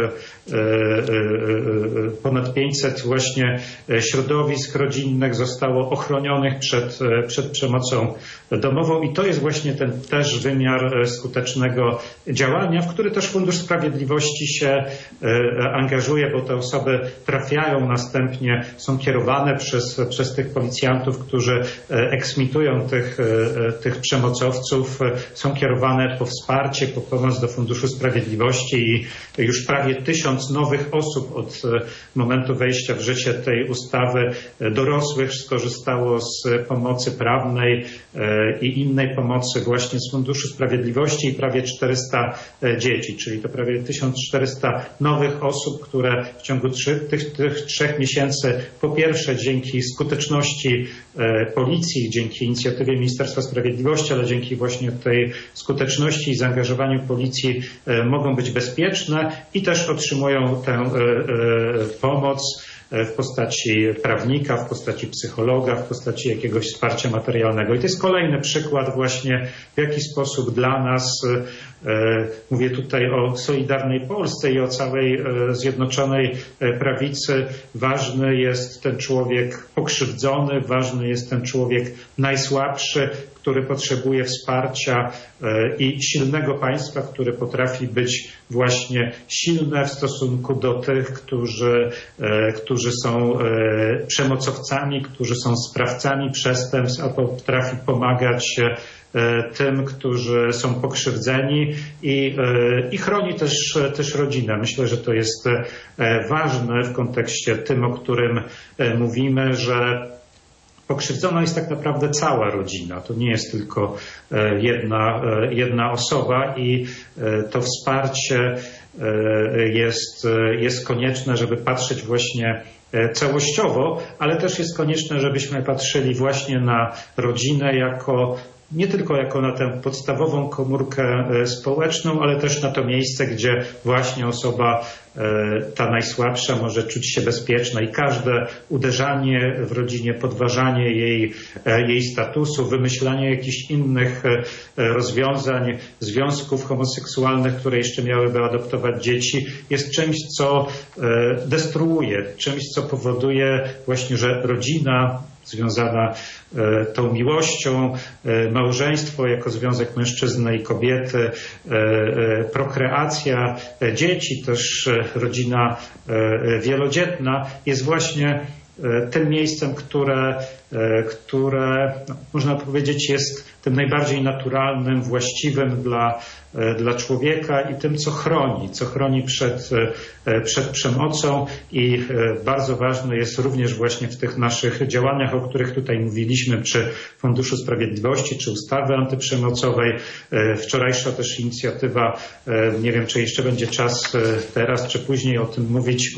ponad 500 właśnie środowisk rodzinnych zostało ochronionych przed przemocą domową i to jest właśnie ten też wymiar skutecznego działania, w który też Fundusz Sprawiedliwości się angażuje, bo te osoby trafiają następnie, są kierowane przez tych policjantów, którzy eksmitują tych przemocowców, są kierowane po wsparcie, po pomoc do Funduszu Sprawiedliwości i już prawie 1000 nowych osób od momentu wejścia w życie tej ustawy dorosłych skorzystało z pomocy prawnej i innej pomocy właśnie z Funduszu Sprawiedliwości i prawie 400 dzieci, czyli to prawie 1400 nowych osób, które w ciągu tych 3 miesięcy po pierwsze dzięki skuteczności policji, dzięki inicjatywie Ministerstwa Sprawiedliwości, ale dzięki właśnie tej skuteczności i zaangażowaniu policji mogą być bezpieczne i też otrzymują tę pomoc w postaci prawnika, w postaci psychologa, w postaci jakiegoś wsparcia materialnego. I to jest kolejny przykład właśnie, w jaki sposób dla nas, mówię tutaj o Solidarnej Polsce i o całej Zjednoczonej Prawicy, ważny jest ten człowiek pokrzywdzony, ważny jest ten człowiek najsłabszy, który potrzebuje wsparcia i silnego państwa, które potrafi być właśnie silne w stosunku do tych, którzy są przemocowcami, którzy są sprawcami przestępstw, a potrafi pomagać tym, którzy są pokrzywdzeni i chroni też rodzinę. Myślę, że to jest ważne w kontekście tym, o którym mówimy, że pokrzywdzona jest tak naprawdę cała rodzina. To nie jest tylko jedna osoba i to wsparcie jest konieczne, żeby patrzeć właśnie całościowo, ale też jest konieczne, żebyśmy patrzyli właśnie na rodzinę nie tylko jako na tę podstawową komórkę społeczną, ale też na to miejsce, gdzie właśnie osoba ta najsłabsza może czuć się bezpieczna i każde uderzanie w rodzinie, podważanie jej statusu, wymyślanie jakichś innych rozwiązań, związków homoseksualnych, które jeszcze miałyby adoptować dzieci, jest czymś, co destruuje, czymś, co powoduje właśnie, że rodzina związana tą miłością, małżeństwo jako związek mężczyzny i kobiety, prokreacja dzieci, też rodzina wielodzietna jest właśnie tym miejscem, które można powiedzieć jest tym najbardziej naturalnym, właściwym dla człowieka i tym, co chroni przed przemocą i bardzo ważne jest również właśnie w tych naszych działaniach, o których tutaj mówiliśmy, czy Funduszu Sprawiedliwości, czy ustawy antyprzemocowej. Wczorajsza też inicjatywa, nie wiem, czy jeszcze będzie czas teraz, czy później o tym mówić,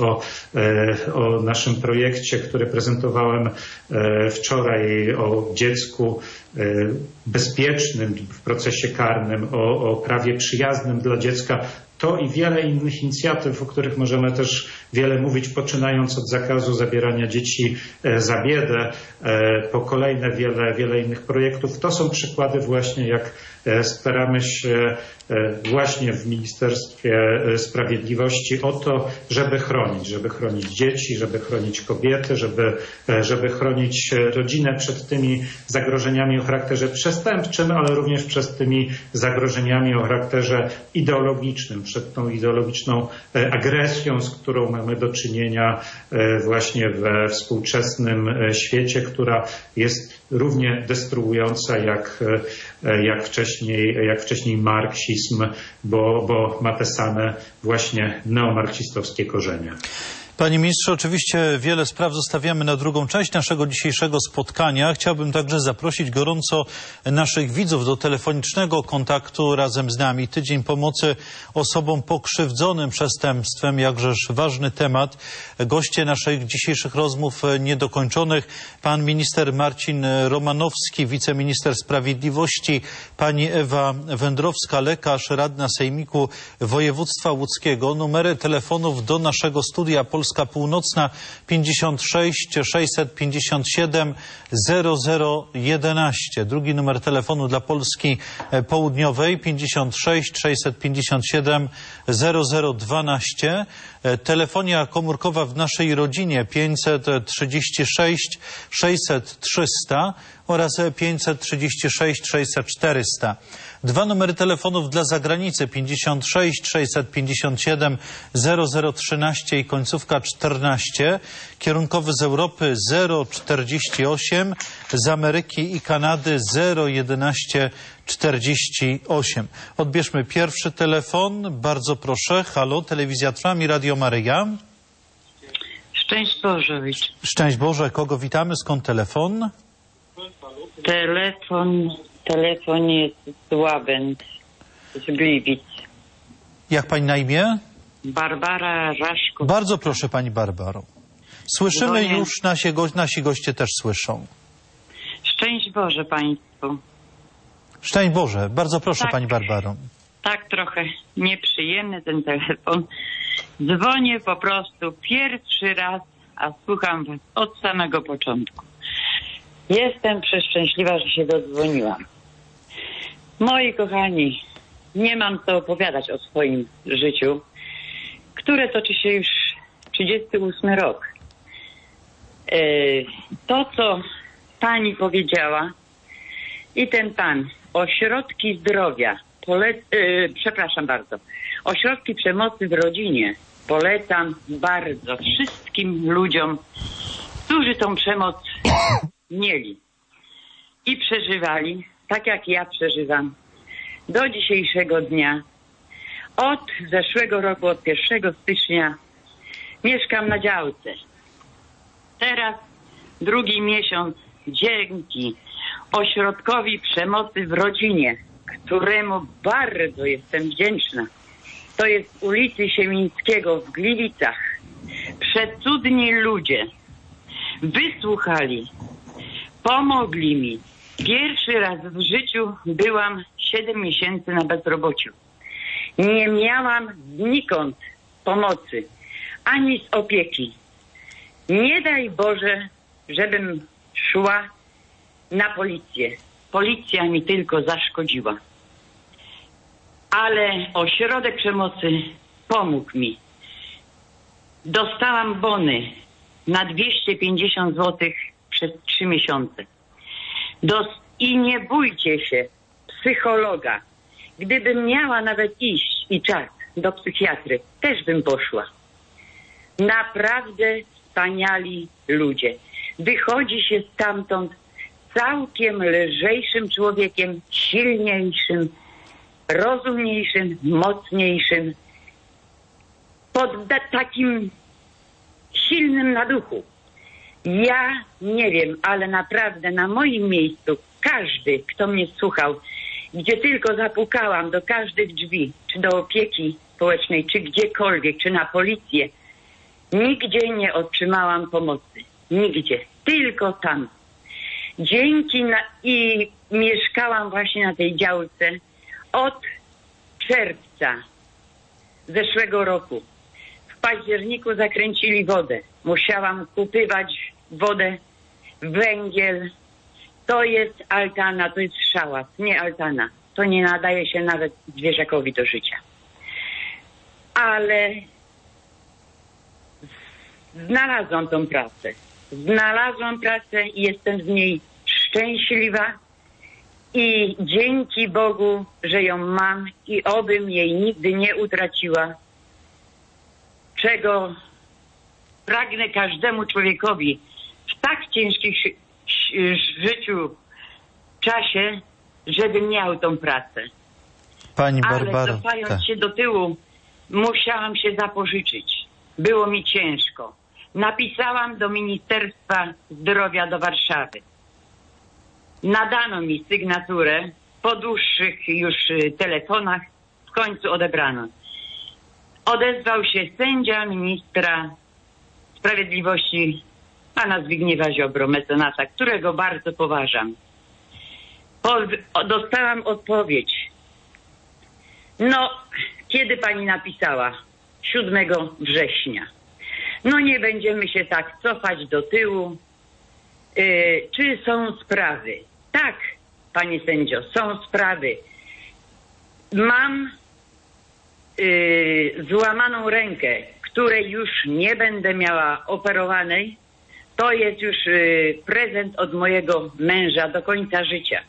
o naszym projekcie, który prezentowałem wczoraj, o dziecku bezpiecznym w procesie karnym, o prawie przyjaznym dla dziecka. To i wiele innych inicjatyw, o których możemy też wiele mówić, poczynając od zakazu zabierania dzieci za biedę, po kolejne wiele innych projektów. To są przykłady właśnie, jak staramy się właśnie w Ministerstwie Sprawiedliwości o to, żeby chronić dzieci, żeby chronić kobiety, żeby chronić rodzinę przed tymi zagrożeniami o charakterze przestępczym, ale również przed tymi zagrożeniami o charakterze ideologicznym, przed tą ideologiczną agresją, z którą mamy do czynienia właśnie we współczesnym świecie, która jest równie destruująca jak wcześniej marksizm, bo ma te same właśnie neomarksistowskie korzenie. Panie ministrze, oczywiście wiele spraw zostawiamy na drugą część naszego dzisiejszego spotkania. Chciałbym także zaprosić gorąco naszych widzów do telefonicznego kontaktu razem z nami. Tydzień pomocy osobom pokrzywdzonym przestępstwem, jakżeż ważny temat. Goście naszych dzisiejszych rozmów niedokończonych. Pan minister Marcin Romanowski, wiceminister sprawiedliwości, pani Ewa Wędrowska, lekarz, radna Sejmiku Województwa Łódzkiego. Numery telefonów do naszego studia Polska Północna 56 657 0011. Drugi numer telefonu dla Polski Południowej 56 657 0012. Telefonia komórkowa w naszej rodzinie 536 600 300 oraz 536 600 400. Dwa numery telefonów dla zagranicy 56 657 0013 i końcówka 14. Kierunkowy z Europy 048, z Ameryki i Kanady 011 48. Odbierzmy pierwszy telefon. Bardzo proszę. Halo, Telewizja Trwam i Radio Maryja. Szczęść Boże. Szczęść Boże. Kogo witamy? Skąd telefon? Telefon jest z Łabęd, z Gliwic. Jak pani na imię? Barbara Raszko. Bardzo proszę pani Barbaro. Słyszymy już, nasi goście też słyszą. Szczęść Boże państwu. Szczęść Boże. Bardzo proszę pani Barbaro. Tak trochę nieprzyjemny ten telefon. Dzwonię po prostu pierwszy raz, a słucham was od samego początku. Jestem przeszczęśliwa, że się dodzwoniłam. Moi kochani, nie mam co opowiadać o swoim życiu, które toczy się już 38 rok. To, co pani powiedziała i ten pan, ośrodki zdrowia, przepraszam bardzo, ośrodki przemocy w rodzinie polecam bardzo wszystkim ludziom, którzy tą przemoc mieli i przeżywali, tak jak ja przeżywam, do dzisiejszego dnia. Od zeszłego roku, od 1 stycznia mieszkam na działce. Teraz drugi miesiąc dzięki ośrodkowi przemocy w rodzinie, któremu bardzo jestem wdzięczna. to jest ulicy Siemińskiego w Gliwicach. Przecudni ludzie wysłuchali, pomogli mi. Pierwszy raz w życiu byłam 7 miesięcy na bezrobociu. Nie miałam znikąd pomocy, ani z opieki. Nie daj Boże, żebym szła na policję. Policja mi tylko zaszkodziła. Ale ośrodek przemocy pomógł mi. Dostałam bony na 250 zł przez 3 miesiące. I nie bójcie się psychologa. Gdybym miała nawet iść i czas do psychiatry, też bym poszła. Naprawdę wspaniali ludzie. Wychodzi się stamtąd całkiem lżejszym człowiekiem, silniejszym, rozumniejszym, mocniejszym, takim silnym na duchu. Ja nie wiem, ale naprawdę na moim miejscu każdy, kto mnie słuchał, gdzie tylko zapukałam do każdych drzwi, czy do opieki społecznej, czy gdziekolwiek, czy na policję, nigdzie nie otrzymałam pomocy. Nigdzie. Tylko tam. I mieszkałam właśnie na tej działce od czerwca zeszłego roku. W październiku zakręcili wodę. Musiałam kupywać wodę, węgiel. To jest altana, to jest szałas, nie altana. To nie nadaje się nawet zwierzakowi do życia. Ale znalazłam tą pracę. Znalazłam pracę i jestem z niej szczęśliwa. I dzięki Bogu, że ją mam i obym jej nigdy nie utraciła. Czego pragnę każdemu człowiekowi w tak ciężkim życiu, czasie, żeby miał tą pracę. Pani Barbaro, ale cofając się do tyłu, musiałam się zapożyczyć. Było mi ciężko. Napisałam do Ministerstwa Zdrowia do Warszawy. Nadano mi sygnaturę, po dłuższych już telefonach w końcu odebrano. Odezwał się sędzia ministra sprawiedliwości pana Zbigniewa Ziobro, mecenasa, którego bardzo poważam. Dostałam odpowiedź. No, kiedy pani napisała? 7 września. No nie będziemy się tak cofać do tyłu. Czy są sprawy? Tak, panie sędzio, są sprawy. Mam złamaną rękę, której już nie będę miała operowanej. To jest już prezent od mojego męża do końca życia.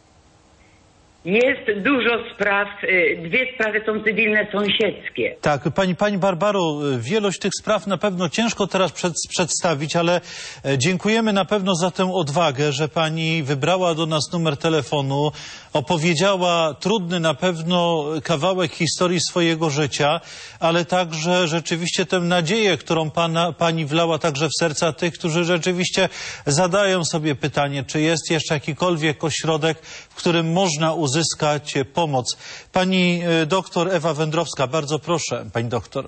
Jest dużo spraw, 2 sprawy są cywilne, sąsiedzkie. Tak, pani Barbaro, wielość tych spraw na pewno ciężko teraz przedstawić, ale dziękujemy na pewno za tę odwagę, że pani wybrała do nas numer telefonu, opowiedziała trudny na pewno kawałek historii swojego życia, ale także rzeczywiście tę nadzieję, którą pani wlała także w serca tych, którzy rzeczywiście zadają sobie pytanie, czy jest jeszcze jakikolwiek ośrodek, w którym można uzyskać pomoc. Pani doktor Ewa Wędrowska, bardzo proszę, pani doktor.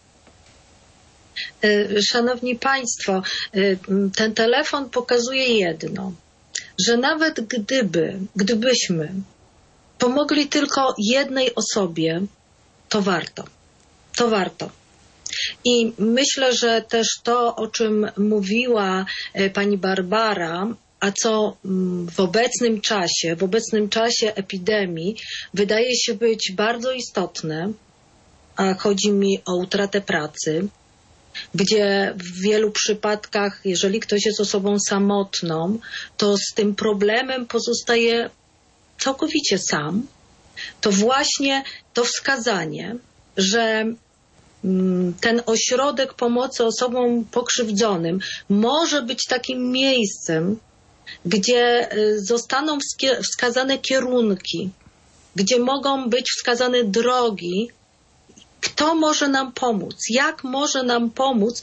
Szanowni Państwo, ten telefon pokazuje jedno, że nawet gdybyśmy pomogli tylko jednej osobie, to warto. To warto. I myślę, że też to, o czym mówiła pani Barbara, a co w obecnym czasie epidemii wydaje się być bardzo istotne, a chodzi mi o utratę pracy, gdzie w wielu przypadkach, jeżeli ktoś jest osobą samotną, to z tym problemem pozostaje całkowicie sam, to właśnie to wskazanie, że ten ośrodek pomocy osobom pokrzywdzonym może być takim miejscem, gdzie zostaną wskazane kierunki, gdzie mogą być wskazane drogi Kto może nam pomóc? Jak może nam pomóc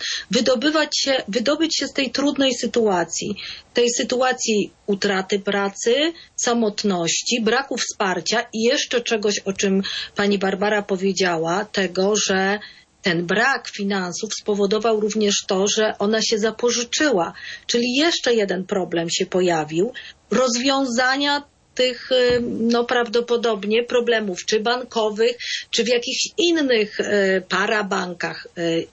wydobyć się z tej trudnej sytuacji? Tej sytuacji utraty pracy, samotności, braku wsparcia i jeszcze czegoś, o czym pani Barbara powiedziała, tego, że ten brak finansów spowodował również to, że ona się zapożyczyła. Czyli jeszcze jeden problem się pojawił. Rozwiązania tych prawdopodobnie problemów, czy bankowych, czy w jakichś innych parabankach.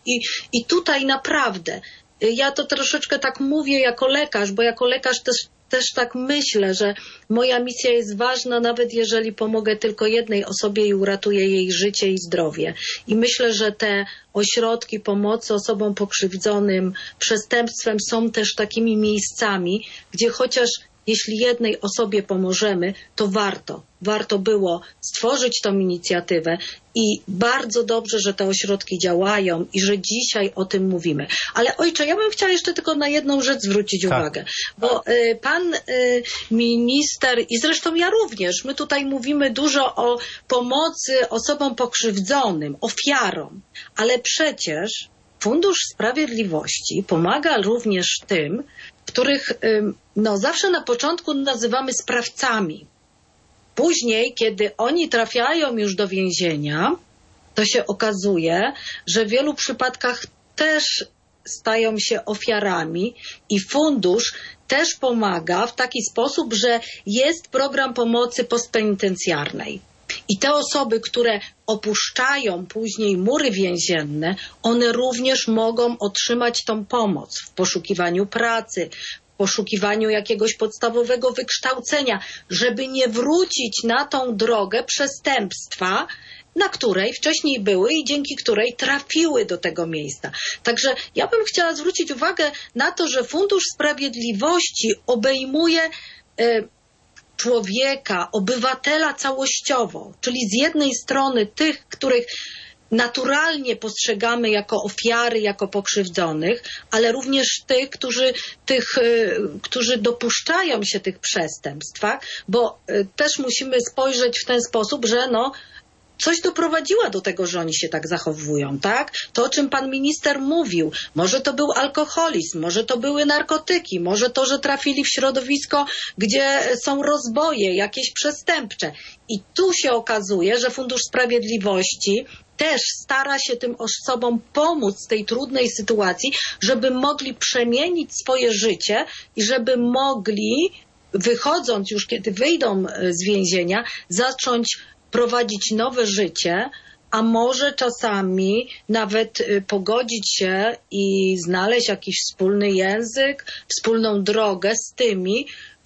I tutaj naprawdę, ja to troszeczkę tak mówię jako lekarz, bo jako lekarz też tak myślę, że moja misja jest ważna, nawet jeżeli pomogę tylko jednej osobie i uratuję jej życie i zdrowie. I myślę, że te ośrodki pomocy osobom pokrzywdzonym przestępstwem są też takimi miejscami, gdzie chociaż jeśli jednej osobie pomożemy, to warto było stworzyć tą inicjatywę i bardzo dobrze, że te ośrodki działają i że dzisiaj o tym mówimy. Ale ojcze, ja bym chciała jeszcze tylko na jedną rzecz zwrócić uwagę, bo pan minister i zresztą ja również, my tutaj mówimy dużo o pomocy osobom pokrzywdzonym, ofiarom, ale przecież Fundusz Sprawiedliwości pomaga również tym, których zawsze na początku nazywamy sprawcami. Później, kiedy oni trafiają już do więzienia, to się okazuje, że w wielu przypadkach też stają się ofiarami i fundusz też pomaga w taki sposób, że jest program pomocy postpenitencjarnej. I te osoby, które opuszczają później mury więzienne, one również mogą otrzymać tą pomoc w poszukiwaniu pracy, w poszukiwaniu jakiegoś podstawowego wykształcenia, żeby nie wrócić na tą drogę przestępstwa, na której wcześniej były i dzięki której trafiły do tego miejsca. Także ja bym chciała zwrócić uwagę na to, że Fundusz Sprawiedliwości obejmuje człowieka, obywatela całościowo, czyli z jednej strony tych, których naturalnie postrzegamy jako ofiary, jako pokrzywdzonych, ale również tych, którzy dopuszczają się tych przestępstw, bo też musimy spojrzeć w ten sposób, że coś doprowadziło do tego, że oni się tak zachowują, tak? To, o czym pan minister mówił, może to był alkoholizm, może to były narkotyki, może to, że trafili w środowisko, gdzie są rozboje, jakieś przestępcze. I tu się okazuje, że Fundusz Sprawiedliwości też stara się tym osobom pomóc w tej trudnej sytuacji, żeby mogli przemienić swoje życie i żeby mogli, wychodząc już, kiedy wyjdą z więzienia, zacząć prowadzić nowe życie, a może czasami nawet pogodzić się i znaleźć jakiś wspólny język, wspólną drogę z tymi,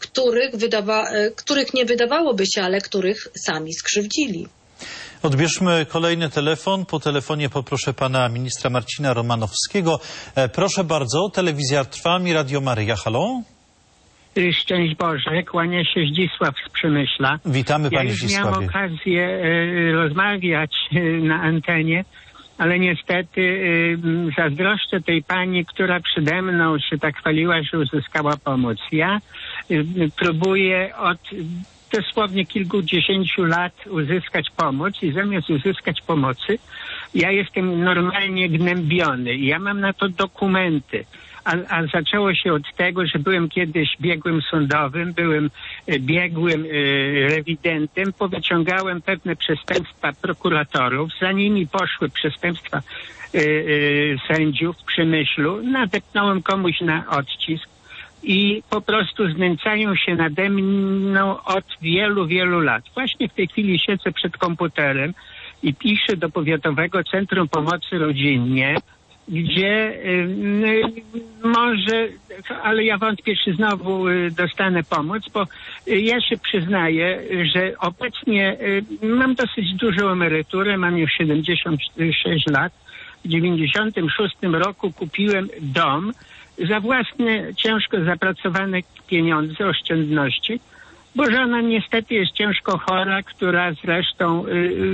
których nie wydawałoby się, ale których sami skrzywdzili. Odbierzmy kolejny telefon. Po telefonie poproszę pana ministra Marcina Romanowskiego. Proszę bardzo, telewizja Trwam i Radio Maryja. Halo? Szczęść Boże, kłania się Zdzisław z Przemyśla. Witamy panie Zdzisławie. Zdzisławie. Miałem okazję rozmawiać na antenie, ale niestety zazdroszczę tej pani, która przede mną się tak chwaliła, że uzyskała pomoc. Ja próbuję od dosłownie kilkudziesięciu lat uzyskać pomoc i zamiast uzyskać pomocy, ja jestem normalnie gnębiony. Ja mam na to dokumenty. A zaczęło się od tego, że byłem kiedyś biegłym sądowym, byłem biegłym rewidentem, powyciągałem pewne przestępstwa prokuratorów, za nimi poszły przestępstwa sędziów w Przemyślu, nadepnąłem komuś na odcisk i po prostu znęcają się nade mną od wielu, wielu lat. Właśnie w tej chwili siedzę przed komputerem i piszę do Powiatowego Centrum Pomocy Rodzinnie, gdzie może, ale ja wątpię, czy znowu dostanę pomoc, bo ja się przyznaję, że obecnie mam dosyć dużą emeryturę, mam już 76 lat. W 96 roku kupiłem dom za własne, ciężko zapracowane pieniądze, oszczędności, bo żona niestety jest ciężko chora, która zresztą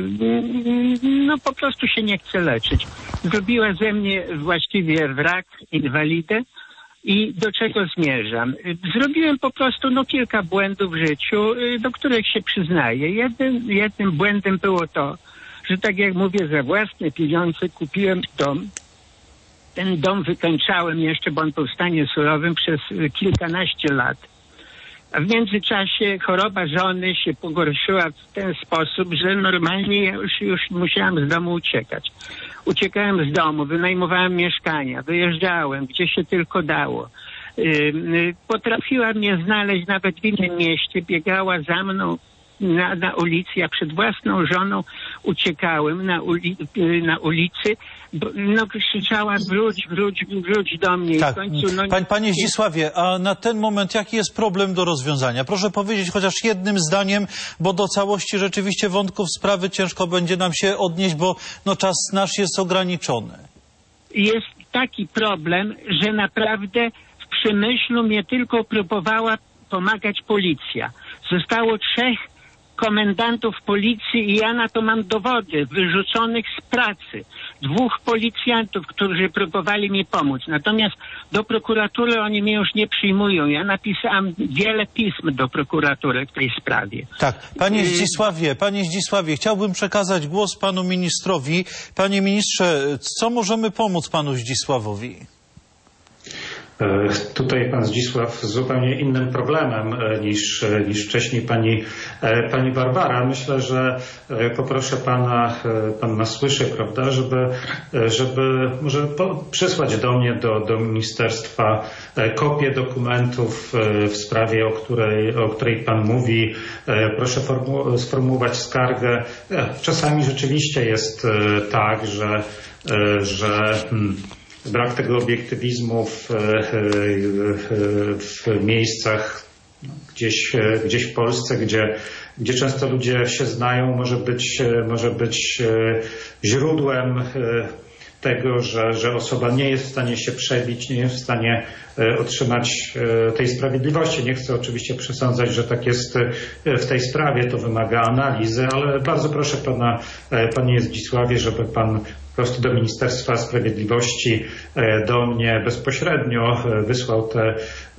po prostu się nie chce leczyć. Zrobiła ze mnie właściwie wrak, inwalidę i do czego zmierzam? Zrobiłem po prostu kilka błędów w życiu, do których się przyznaję. Jednym błędem było to, że tak jak mówię, za własne pieniądze kupiłem dom. Ten dom wykańczałem jeszcze, bo on był w stanie surowym przez kilkanaście lat. A w międzyczasie choroba żony się pogorszyła w ten sposób, że normalnie ja już musiałem z domu uciekać. Uciekałem z domu, wynajmowałem mieszkania, wyjeżdżałem, gdzie się tylko dało. Potrafiła mnie znaleźć nawet w innym mieście, biegała za mną na ulicy. Ja przed własną żoną uciekałem na ulicy. No krzyczała, wróć do mnie. Tak. I w końcu, Panie Zdzisławie, a na ten moment jaki jest problem do rozwiązania? Proszę powiedzieć chociaż jednym zdaniem, bo do całości rzeczywiście wątków sprawy ciężko będzie nam się odnieść, bo czas nasz jest ograniczony. Jest taki problem, że naprawdę w Przemyślu mnie tylko próbowała pomagać policja. Zostało 3 komendantów policji i ja na to mam dowody wyrzuconych z pracy. 2 policjantów, którzy próbowali mi pomóc. Natomiast do prokuratury oni mnie już nie przyjmują. Ja napisałam wiele pism do prokuratury w tej sprawie. Tak. Panie Zdzisławie, chciałbym przekazać głos panu ministrowi. Panie ministrze, co możemy pomóc panu Zdzisławowi? Tutaj pan Zdzisław z zupełnie innym problemem niż wcześniej pani Barbara. Myślę, że poproszę pana, pan nas słyszy, prawda, żeby może przysłać do mnie, do ministerstwa kopię dokumentów w sprawie, o której pan mówi. Proszę sformułować skargę. Czasami rzeczywiście jest tak, że brak tego obiektywizmu w miejscach gdzieś w Polsce, gdzie często ludzie się znają, może być źródłem tego, że osoba nie jest w stanie się przebić, nie jest w stanie otrzymać tej sprawiedliwości. Nie chcę oczywiście przesądzać, że tak jest w tej sprawie, to wymaga analizy, ale bardzo proszę pana, panie Zdzisławie, żeby pan po prostu do Ministerstwa Sprawiedliwości, do mnie bezpośrednio wysłał te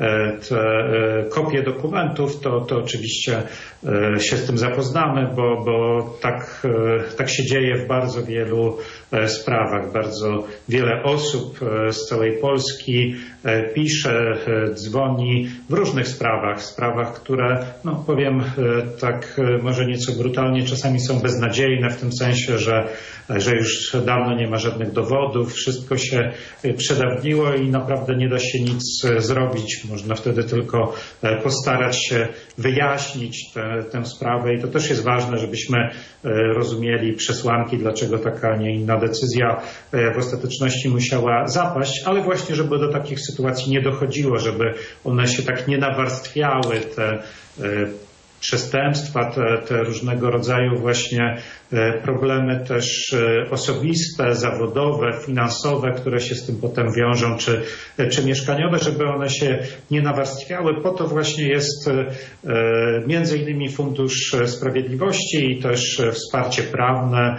kopie dokumentów, to oczywiście się z tym zapoznamy, bo tak się dzieje w bardzo wielu sprawach. Bardzo wiele osób z całej Polski pisze, dzwoni w różnych sprawach, które, powiem tak może nieco brutalnie, czasami są beznadziejne w tym sensie, że już dawno nie ma żadnych dowodów, wszystko się przedawniło i naprawdę nie da się nic zrobić. Można wtedy tylko postarać się wyjaśnić tę sprawę i to też jest ważne, żebyśmy rozumieli przesłanki, dlaczego taka, a nie inna decyzja w ostateczności musiała zapaść, ale właśnie, żeby do takich sytuacji nie dochodziło, żeby one się tak nie nawarstwiały, te przestępstwa, te różnego rodzaju właśnie problemy też osobiste, zawodowe, finansowe, które się z tym potem wiążą, czy mieszkaniowe, żeby one się nie nawarstwiały. Po to właśnie jest między innymi Fundusz Sprawiedliwości i też wsparcie prawne,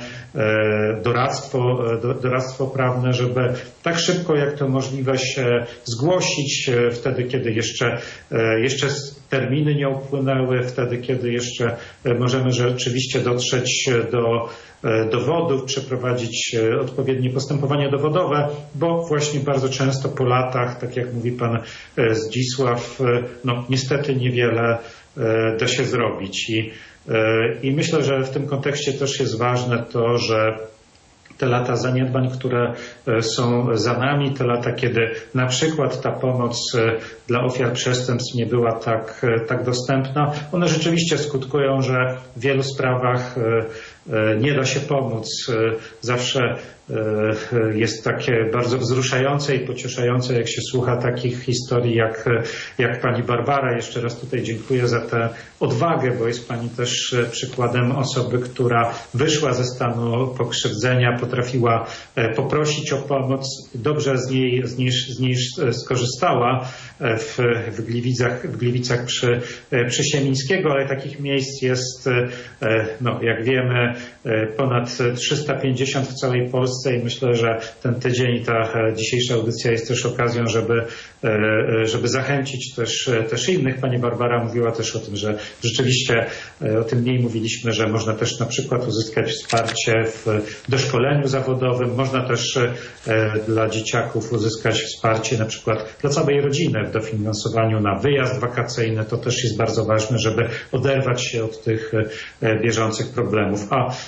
doradztwo prawne, żeby tak szybko jak to możliwe się zgłosić wtedy, kiedy jeszcze terminy nie upłynęły, wtedy, kiedy jeszcze możemy rzeczywiście dotrzeć do dowodów, przeprowadzić odpowiednie postępowanie dowodowe, bo właśnie bardzo często po latach, tak jak mówi pan Zdzisław, niestety niewiele da się zrobić. I myślę, że w tym kontekście też jest ważne to, że te lata zaniedbań, które są za nami, te lata, kiedy na przykład ta pomoc dla ofiar przestępstw nie była tak dostępna, one rzeczywiście skutkują, że w wielu sprawach nie da się pomóc. Zawsze jest takie bardzo wzruszające i pocieszające, jak się słucha takich historii jak pani Barbara. Jeszcze raz tutaj dziękuję za tę odwagę, bo jest pani też przykładem osoby, która wyszła ze stanu pokrzywdzenia, potrafiła poprosić o pomoc, dobrze z niej skorzystała w Gliwicach przy Siemińskiego, ale takich miejsc jest, jak wiemy, ponad 350 w całej Polsce. Polsce i myślę, że ten tydzień i ta dzisiejsza audycja jest też okazją, żeby zachęcić też innych. Pani Barbara mówiła też o tym, że rzeczywiście o tym mniej mówiliśmy, że można też na przykład uzyskać wsparcie w doszkoleniu zawodowym, można też dla dzieciaków uzyskać wsparcie na przykład dla całej rodziny w dofinansowaniu na wyjazd wakacyjny. To też jest bardzo ważne, żeby oderwać się od tych bieżących problemów.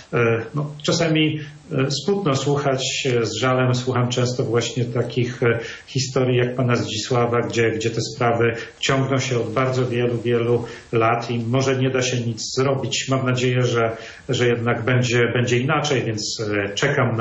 Czasami smutno słuchać, z żalem słucham często właśnie takich historii jak pana Zdzisława, gdzie te sprawy ciągną się od bardzo wielu lat i może nie da się nic zrobić. Mam nadzieję, że jednak będzie inaczej, więc czekam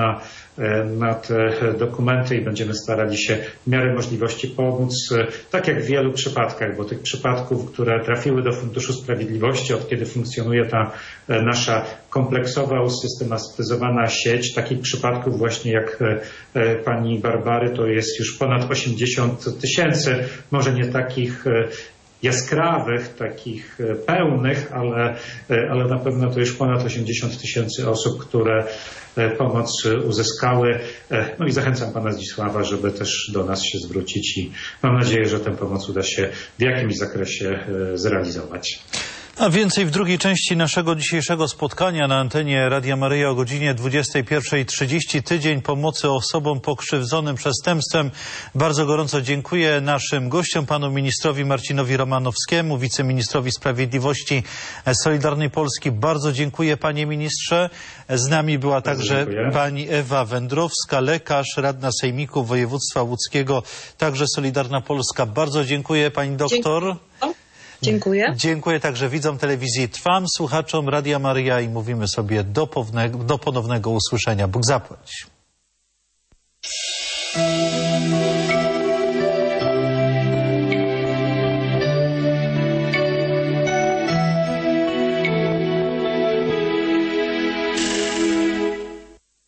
na te dokumenty i będziemy starali się w miarę możliwości pomóc, tak jak w wielu przypadkach, bo tych przypadków, które trafiły do Funduszu Sprawiedliwości, od kiedy funkcjonuje ta nasza kompleksowa, usystematyzowana sieć, takich przypadków właśnie jak pani Barbary, to jest już ponad 80 000, może nie takich jaskrawych, takich pełnych, ale na pewno to już ponad 80 000 osób, które pomoc uzyskały. No i zachęcam pana Zdzisława, żeby też do nas się zwrócić i mam nadzieję, że tę pomoc uda się w jakimś zakresie zrealizować. A więcej w drugiej części naszego dzisiejszego spotkania na antenie Radia Maryja o godzinie 21:30. Tydzień pomocy osobom pokrzywdzonym przestępstwem. Bardzo gorąco dziękuję naszym gościom, panu ministrowi Marcinowi Romanowskiemu, wiceministrowi sprawiedliwości Solidarnej Polski. Bardzo dziękuję, panie ministrze. Z nami była także pani Ewa Wędrowska, lekarz, radna Sejmiku Województwa Łódzkiego, także Solidarna Polska. Bardzo dziękuję, pani doktor. Dziękuję. Dziękuję także widzom telewizji Trwam, słuchaczom Radia Maryja i mówimy sobie do ponownego usłyszenia. Bóg zapłać.